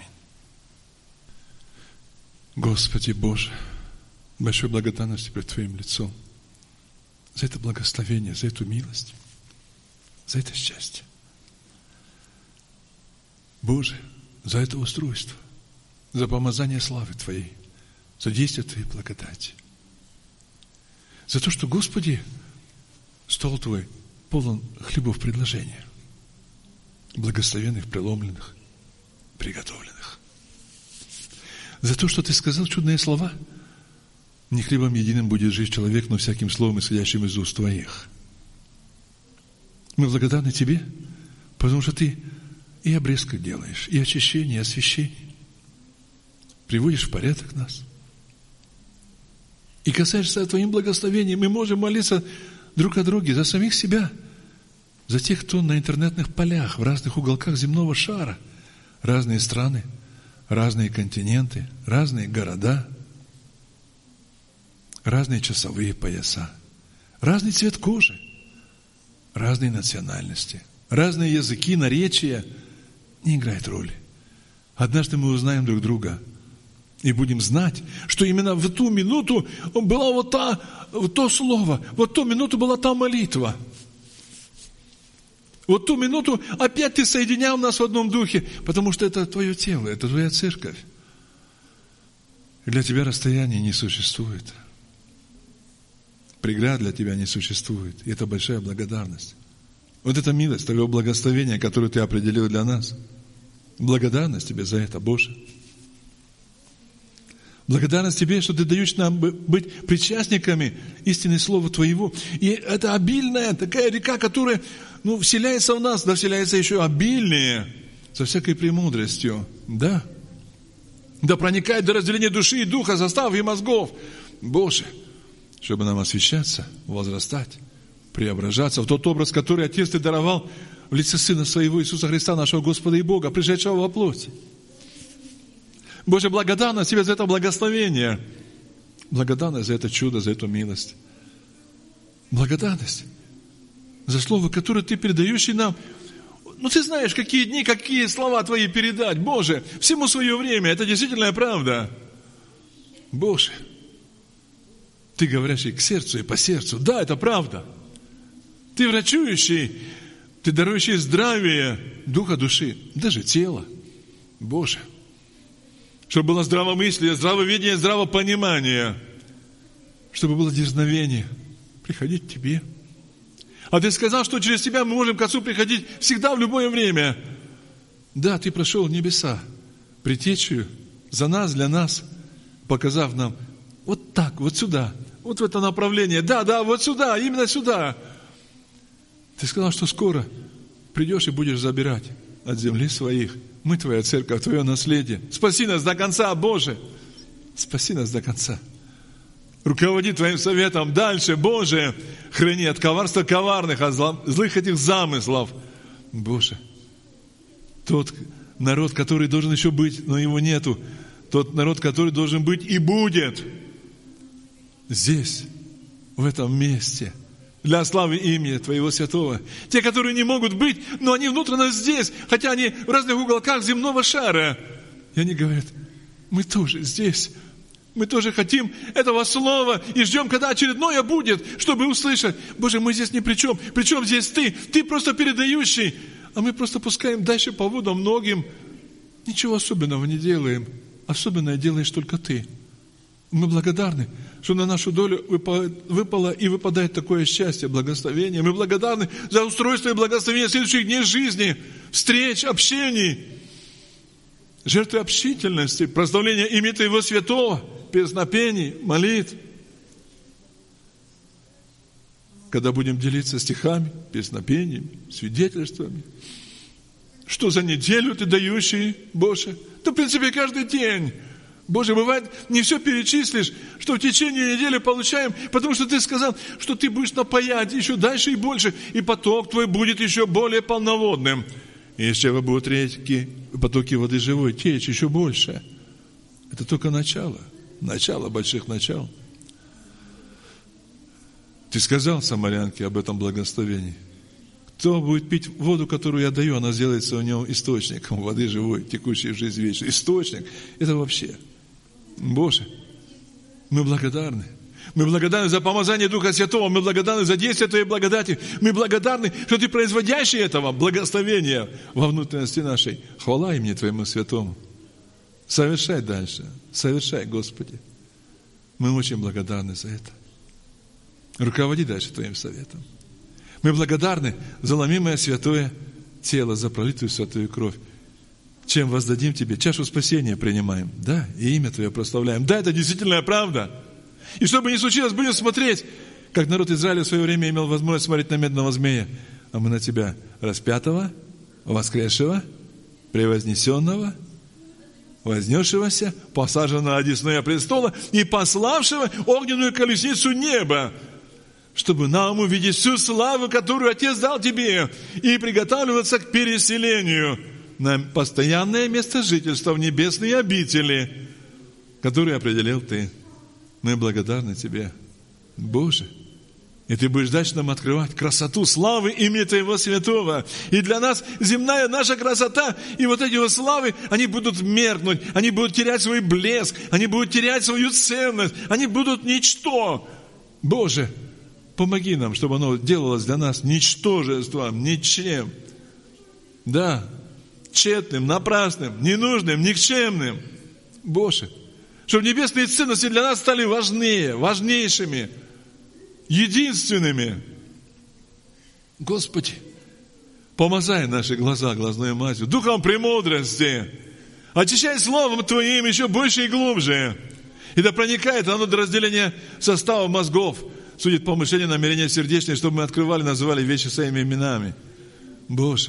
Господи Боже, большой благодарности пред Твоим лицом за это благословение, за эту милость, за это счастье. Боже, за это устройство, за помазание славы Твоей, за действие Твоей благодати. За то, что, Господи, стол Твой полон хлебов предложения, благословенных, преломленных, приготовленных. За то, что Ты сказал чудные слова, не хлебом единым будет жить человек, но всяким словом, исходящим из уст Твоих. Мы благодарны Тебе, потому что Ты и обрезка делаешь, и очищение, и освящение. Приводишь в порядок нас. И касаешься Твоим благословением, мы можем молиться друг о друге за самих себя, за тех, кто на интернетных полях, в разных уголках земного шара, разные страны, разные континенты, разные города, разные часовые пояса, разный цвет кожи, разные национальности, разные языки, наречия, не играет роли. Однажды мы узнаем друг друга и будем знать, что именно в ту минуту была вот то слово, вот ту минуту была та молитва. Вот ту минуту опять Ты соединял нас в одном духе, потому что это Твое тело, это Твоя церковь. И для Тебя расстояние не существует. Преград для Тебя не существует. И это большая благодарность. Вот эта милость, Твое благословение, которое Ты определил для нас. Благодарность Тебе за это, Боже. Благодарность Тебе, что Ты даешь нам быть причастниками истины Слова Твоего. И это обильная такая река, которая вселяется в нас, да вселяется еще обильнее, со всякой премудростью. Да. Да проникает до разделения души и духа, состав и мозгов. Боже, чтобы нам освящаться, возрастать, преображаться в тот образ, который Отец Ты даровал в лице Сына Своего Иисуса Христа, нашего Господа и Бога, пришедшего во плоти. Боже, благодарность Тебе за это благословение. Благодарность за это чудо, за эту милость. Благодарность за слово, которое Ты передаешь нам. Ты знаешь, какие дни, какие слова Твои передать. Боже, всему свое время. Это действительно правда. Боже, Ты говорящий к сердцу и по сердцу. Да, это правда. Ты врачующий, Ты дарующий здравие духа, души, даже тела. Боже, чтобы было здравомыслие, здравоведение, здравопонимание, чтобы было дерзновение приходить к Тебе. А Ты сказал, что через Тебя мы можем к Отцу приходить всегда, в любое время. Да, Ты прошел небеса, предтечью за нас, для нас, показав нам Вот так, вот сюда, вот в это направление. Да, вот сюда, именно сюда. Ты сказал, что скоро придешь и будешь забирать от земли своих. Мы Твоя церковь, Твое наследие. Спаси нас до конца, Боже. Спаси нас до конца. Руководи Твоим советом дальше, Боже. Храни от коварства коварных, от злых этих замыслов. Боже, тот народ, который должен еще быть, но его нету. Тот народ, который должен быть и будет здесь, в этом месте, для славы имени Твоего святого. Те, которые не могут быть, но они внутренне здесь, хотя они в разных уголках земного шара. И они говорят, мы тоже здесь. Мы тоже хотим этого слова и ждем, когда очередное будет, чтобы услышать. Боже, мы здесь ни при чем. Причем здесь Ты? Ты просто передающий. А мы просто пускаем дальше по водам многим. Ничего особенного не делаем. Особенное делаешь только Ты. Мы благодарны, что на нашу долю выпало и выпадает такое счастье, благословение. Мы благодарны за устройство и благословение следующих дней жизни, встреч, общений, жертвы общительности, прославления имени Твоего святого, песнопений, молитв. Когда будем делиться стихами, песнопениями, свидетельствами. Что за неделю Ты дающий, Боже? Да, в принципе, каждый день. Боже, бывает, не все перечислишь, что в течение недели получаем, потому что Ты сказал, что Ты будешь напаять еще дальше и больше, и поток Твой будет еще более полноводным. И из чего будут реки, потоки воды живой течь еще больше. Это только начало больших начал. Ты сказал самарянке об этом благословении. Кто будет пить воду, которую я даю, она сделается у него источником воды живой, текущей в жизнь вечной. Источник – это вообще. Боже, мы благодарны. Мы благодарны за помазание Духа Святого. Мы благодарны за действие Твоей благодати. Мы благодарны, что Ты производящий этого благословения во внутренности нашей. Хвала имени Твоему Святому. Совершай дальше. Совершай, Господи. Мы очень благодарны за это. Руководи дальше Твоим советом. Мы благодарны за ломимое святое тело, за пролитую святую кровь. Чем воздадим Тебе? Чашу спасения принимаем. Да, и имя Твое прославляем. Да, это действительно правда. И что бы ни случилось, будем смотреть, как народ Израиля в свое время имел возможность смотреть на медного змея. А мы на Тебя распятого, воскресшего, превознесенного, вознесшегося, посаженного на одесную престола и пославшего огненную колесницу неба, чтобы нам увидеть всю славу, которую Отец дал Тебе, и приготавливаться к переселению на постоянное место жительства в небесные обители, которые определил Ты. Мы благодарны Тебе, Боже. И Ты будешь дальше нам открывать красоту славы имени Твоего Святого. И для нас земная наша красота и вот эти вот славы, они будут меркнуть, они будут терять свой блеск, они будут терять свою ценность, они будут ничто. Боже, помоги нам, чтобы оно делалось для нас ничтожеством, ничем. Да, тщетным, напрасным, ненужным, никчемным. Боже, чтобы небесные ценности для нас стали важнее, важнейшими, единственными. Господи, помазай наши глаза глазной мазью, духом премудрости, очищай Словом Твоим еще больше и глубже. И да проникает оно до разделения состава мозгов, судит помышления, намерения сердечные, чтобы мы открывали, называли вещи своими именами. Боже,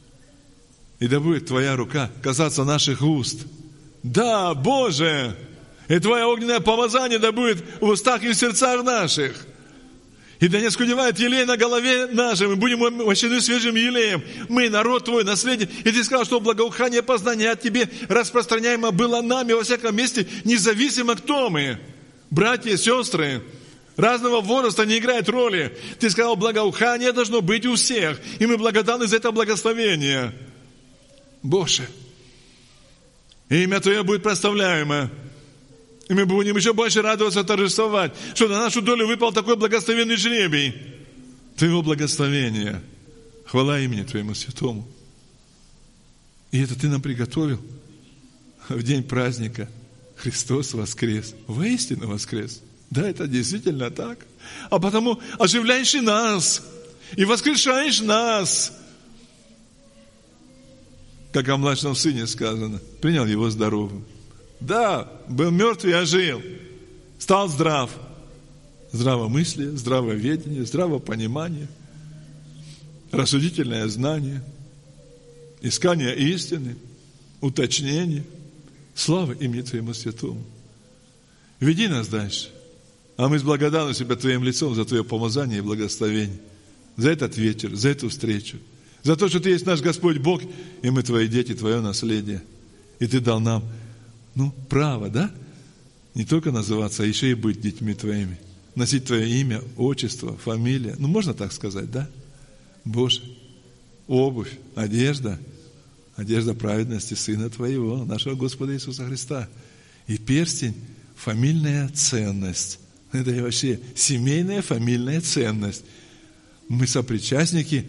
и да будет Твоя рука касаться наших уст. Да, Боже, и Твое огненное помазание да будет в устах и в сердцах наших. И да не скудевает елей на голове нашей, мы будем мощены свежим елеем. Мы, народ Твой, наследие. И Ты сказал, что благоухание познания от Тебе распространяемо было нами во всяком месте, независимо кто мы. Братья, сестры, разного возраста не играет роли. Ты сказал, благоухание должно быть у всех. И мы благодарны за это благословение. Боже, имя Твое будет прославляемо. И мы будем еще больше радоваться, торжествовать, что на нашу долю выпал такой благословенный жребий. Твоего благословения. Хвала имени Твоему Святому. И это Ты нам приготовил в день праздника. Христос воскрес. Воистину воскрес. Да, это действительно так. А потому оживляешь и нас. И воскрешаешь нас. Как о младшем сыне сказано. Принял его здоровым. Да, был мертв и ожил. Стал здрав. Здравомыслие, здравоведение, здравопонимание, рассудительное знание, искание истины, уточнение. Слава имени Твоему святому. Веди нас дальше. А мы с благодарностью перед Твоим лицом за Твое помазание и благословение, за этот вечер, за эту встречу, за то, что Ты есть наш Господь Бог, и мы Твои дети, Твое наследие. И Ты дал нам, право, да? Не только называться, а еще и быть детьми Твоими. Носить Твое имя, отчество, фамилия. Можно так сказать, да? Боже, обувь, одежда праведности Сына Твоего, нашего Господа Иисуса Христа. И перстень, фамильная ценность. Это и вообще семейная фамильная ценность. Мы сопричастники.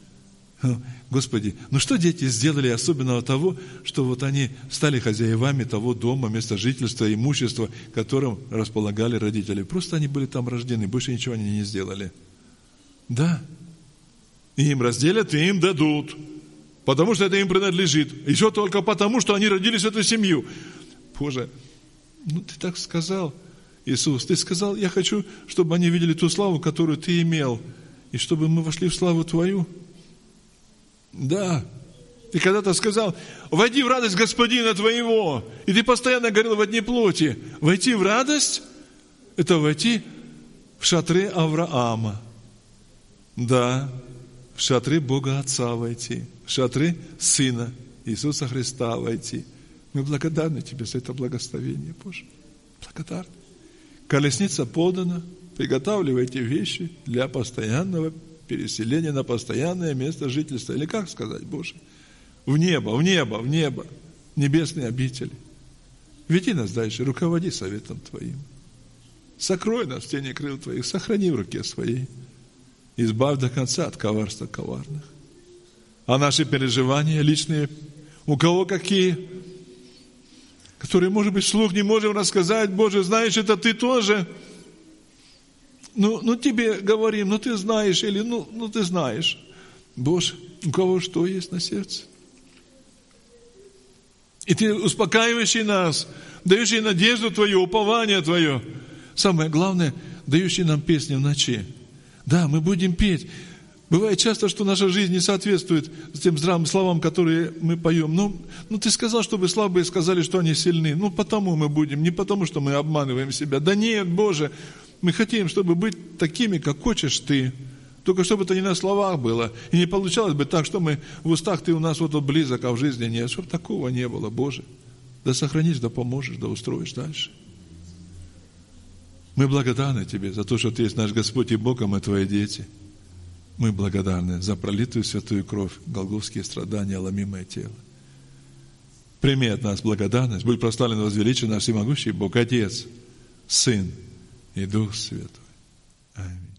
Господи, что дети сделали особенного того, что они стали хозяевами того дома, места жительства, имущества, которым располагали родители? Просто они были там рождены, больше ничего они не сделали. Да. И им разделят, и им дадут. Потому что это им принадлежит. Еще только потому, что они родились в эту семью. Боже, Ты так сказал, Иисус. Ты сказал, я хочу, чтобы они видели ту славу, которую Ты имел. И чтобы мы вошли в славу Твою. Да. Ты когда-то сказал, войди в радость Господина твоего. И ты постоянно говорил во дне плоти. Войти в радость, это войти в шатры Авраама. Да, в шатры Бога Отца войти. В шатры Сына Иисуса Христа войти. Мы благодарны Тебе за это благословение, Боже. Благодарны. Колесница подана. Приготавливайте вещи для постоянного переселения на постоянное место жительства. Или как сказать, Боже? В небо, в небо, в небо. Небесные обители. Веди нас дальше, руководи советом Твоим. Сокрой нас в тени крыл Твоих, сохрани в руке Своей. Избавь до конца от коварства коварных. А наши переживания личные, у кого какие, которые, может быть, вслух не можем рассказать, Боже, знаешь, это Ты тоже. Тебе говорим, Ты знаешь, или Ты знаешь. Боже, у кого что есть на сердце. И Ты успокаивающий нас, дающий надежду Твою, упование Твое. Самое главное, дающий нам песни в ночи. Да, мы будем петь. Бывает часто, что наша жизнь не соответствует тем здравым словам, которые мы поем. Ты сказал, чтобы слабые сказали, что они сильны. Потому мы будем, не потому, что мы обманываем себя. Да нет, Боже, мы хотим, чтобы быть такими, как хочешь Ты. Только чтобы это не на словах было. И не получалось бы так, что мы в устах Ты у нас близок, а в жизни нет. Чтобы такого не было, Боже. Да сохранишь, да поможешь, да устроишь дальше. Мы благодарны Тебе за то, что Ты есть наш Господь и Бог, а мы Твои дети. Мы благодарны за пролитую святую кровь, голгофские страдания, ломимое тело. Прими от нас благодарность. Будь прославлен, возвеличен наш всемогущий Бог, Отец, Сын и Дух Святой. Аминь.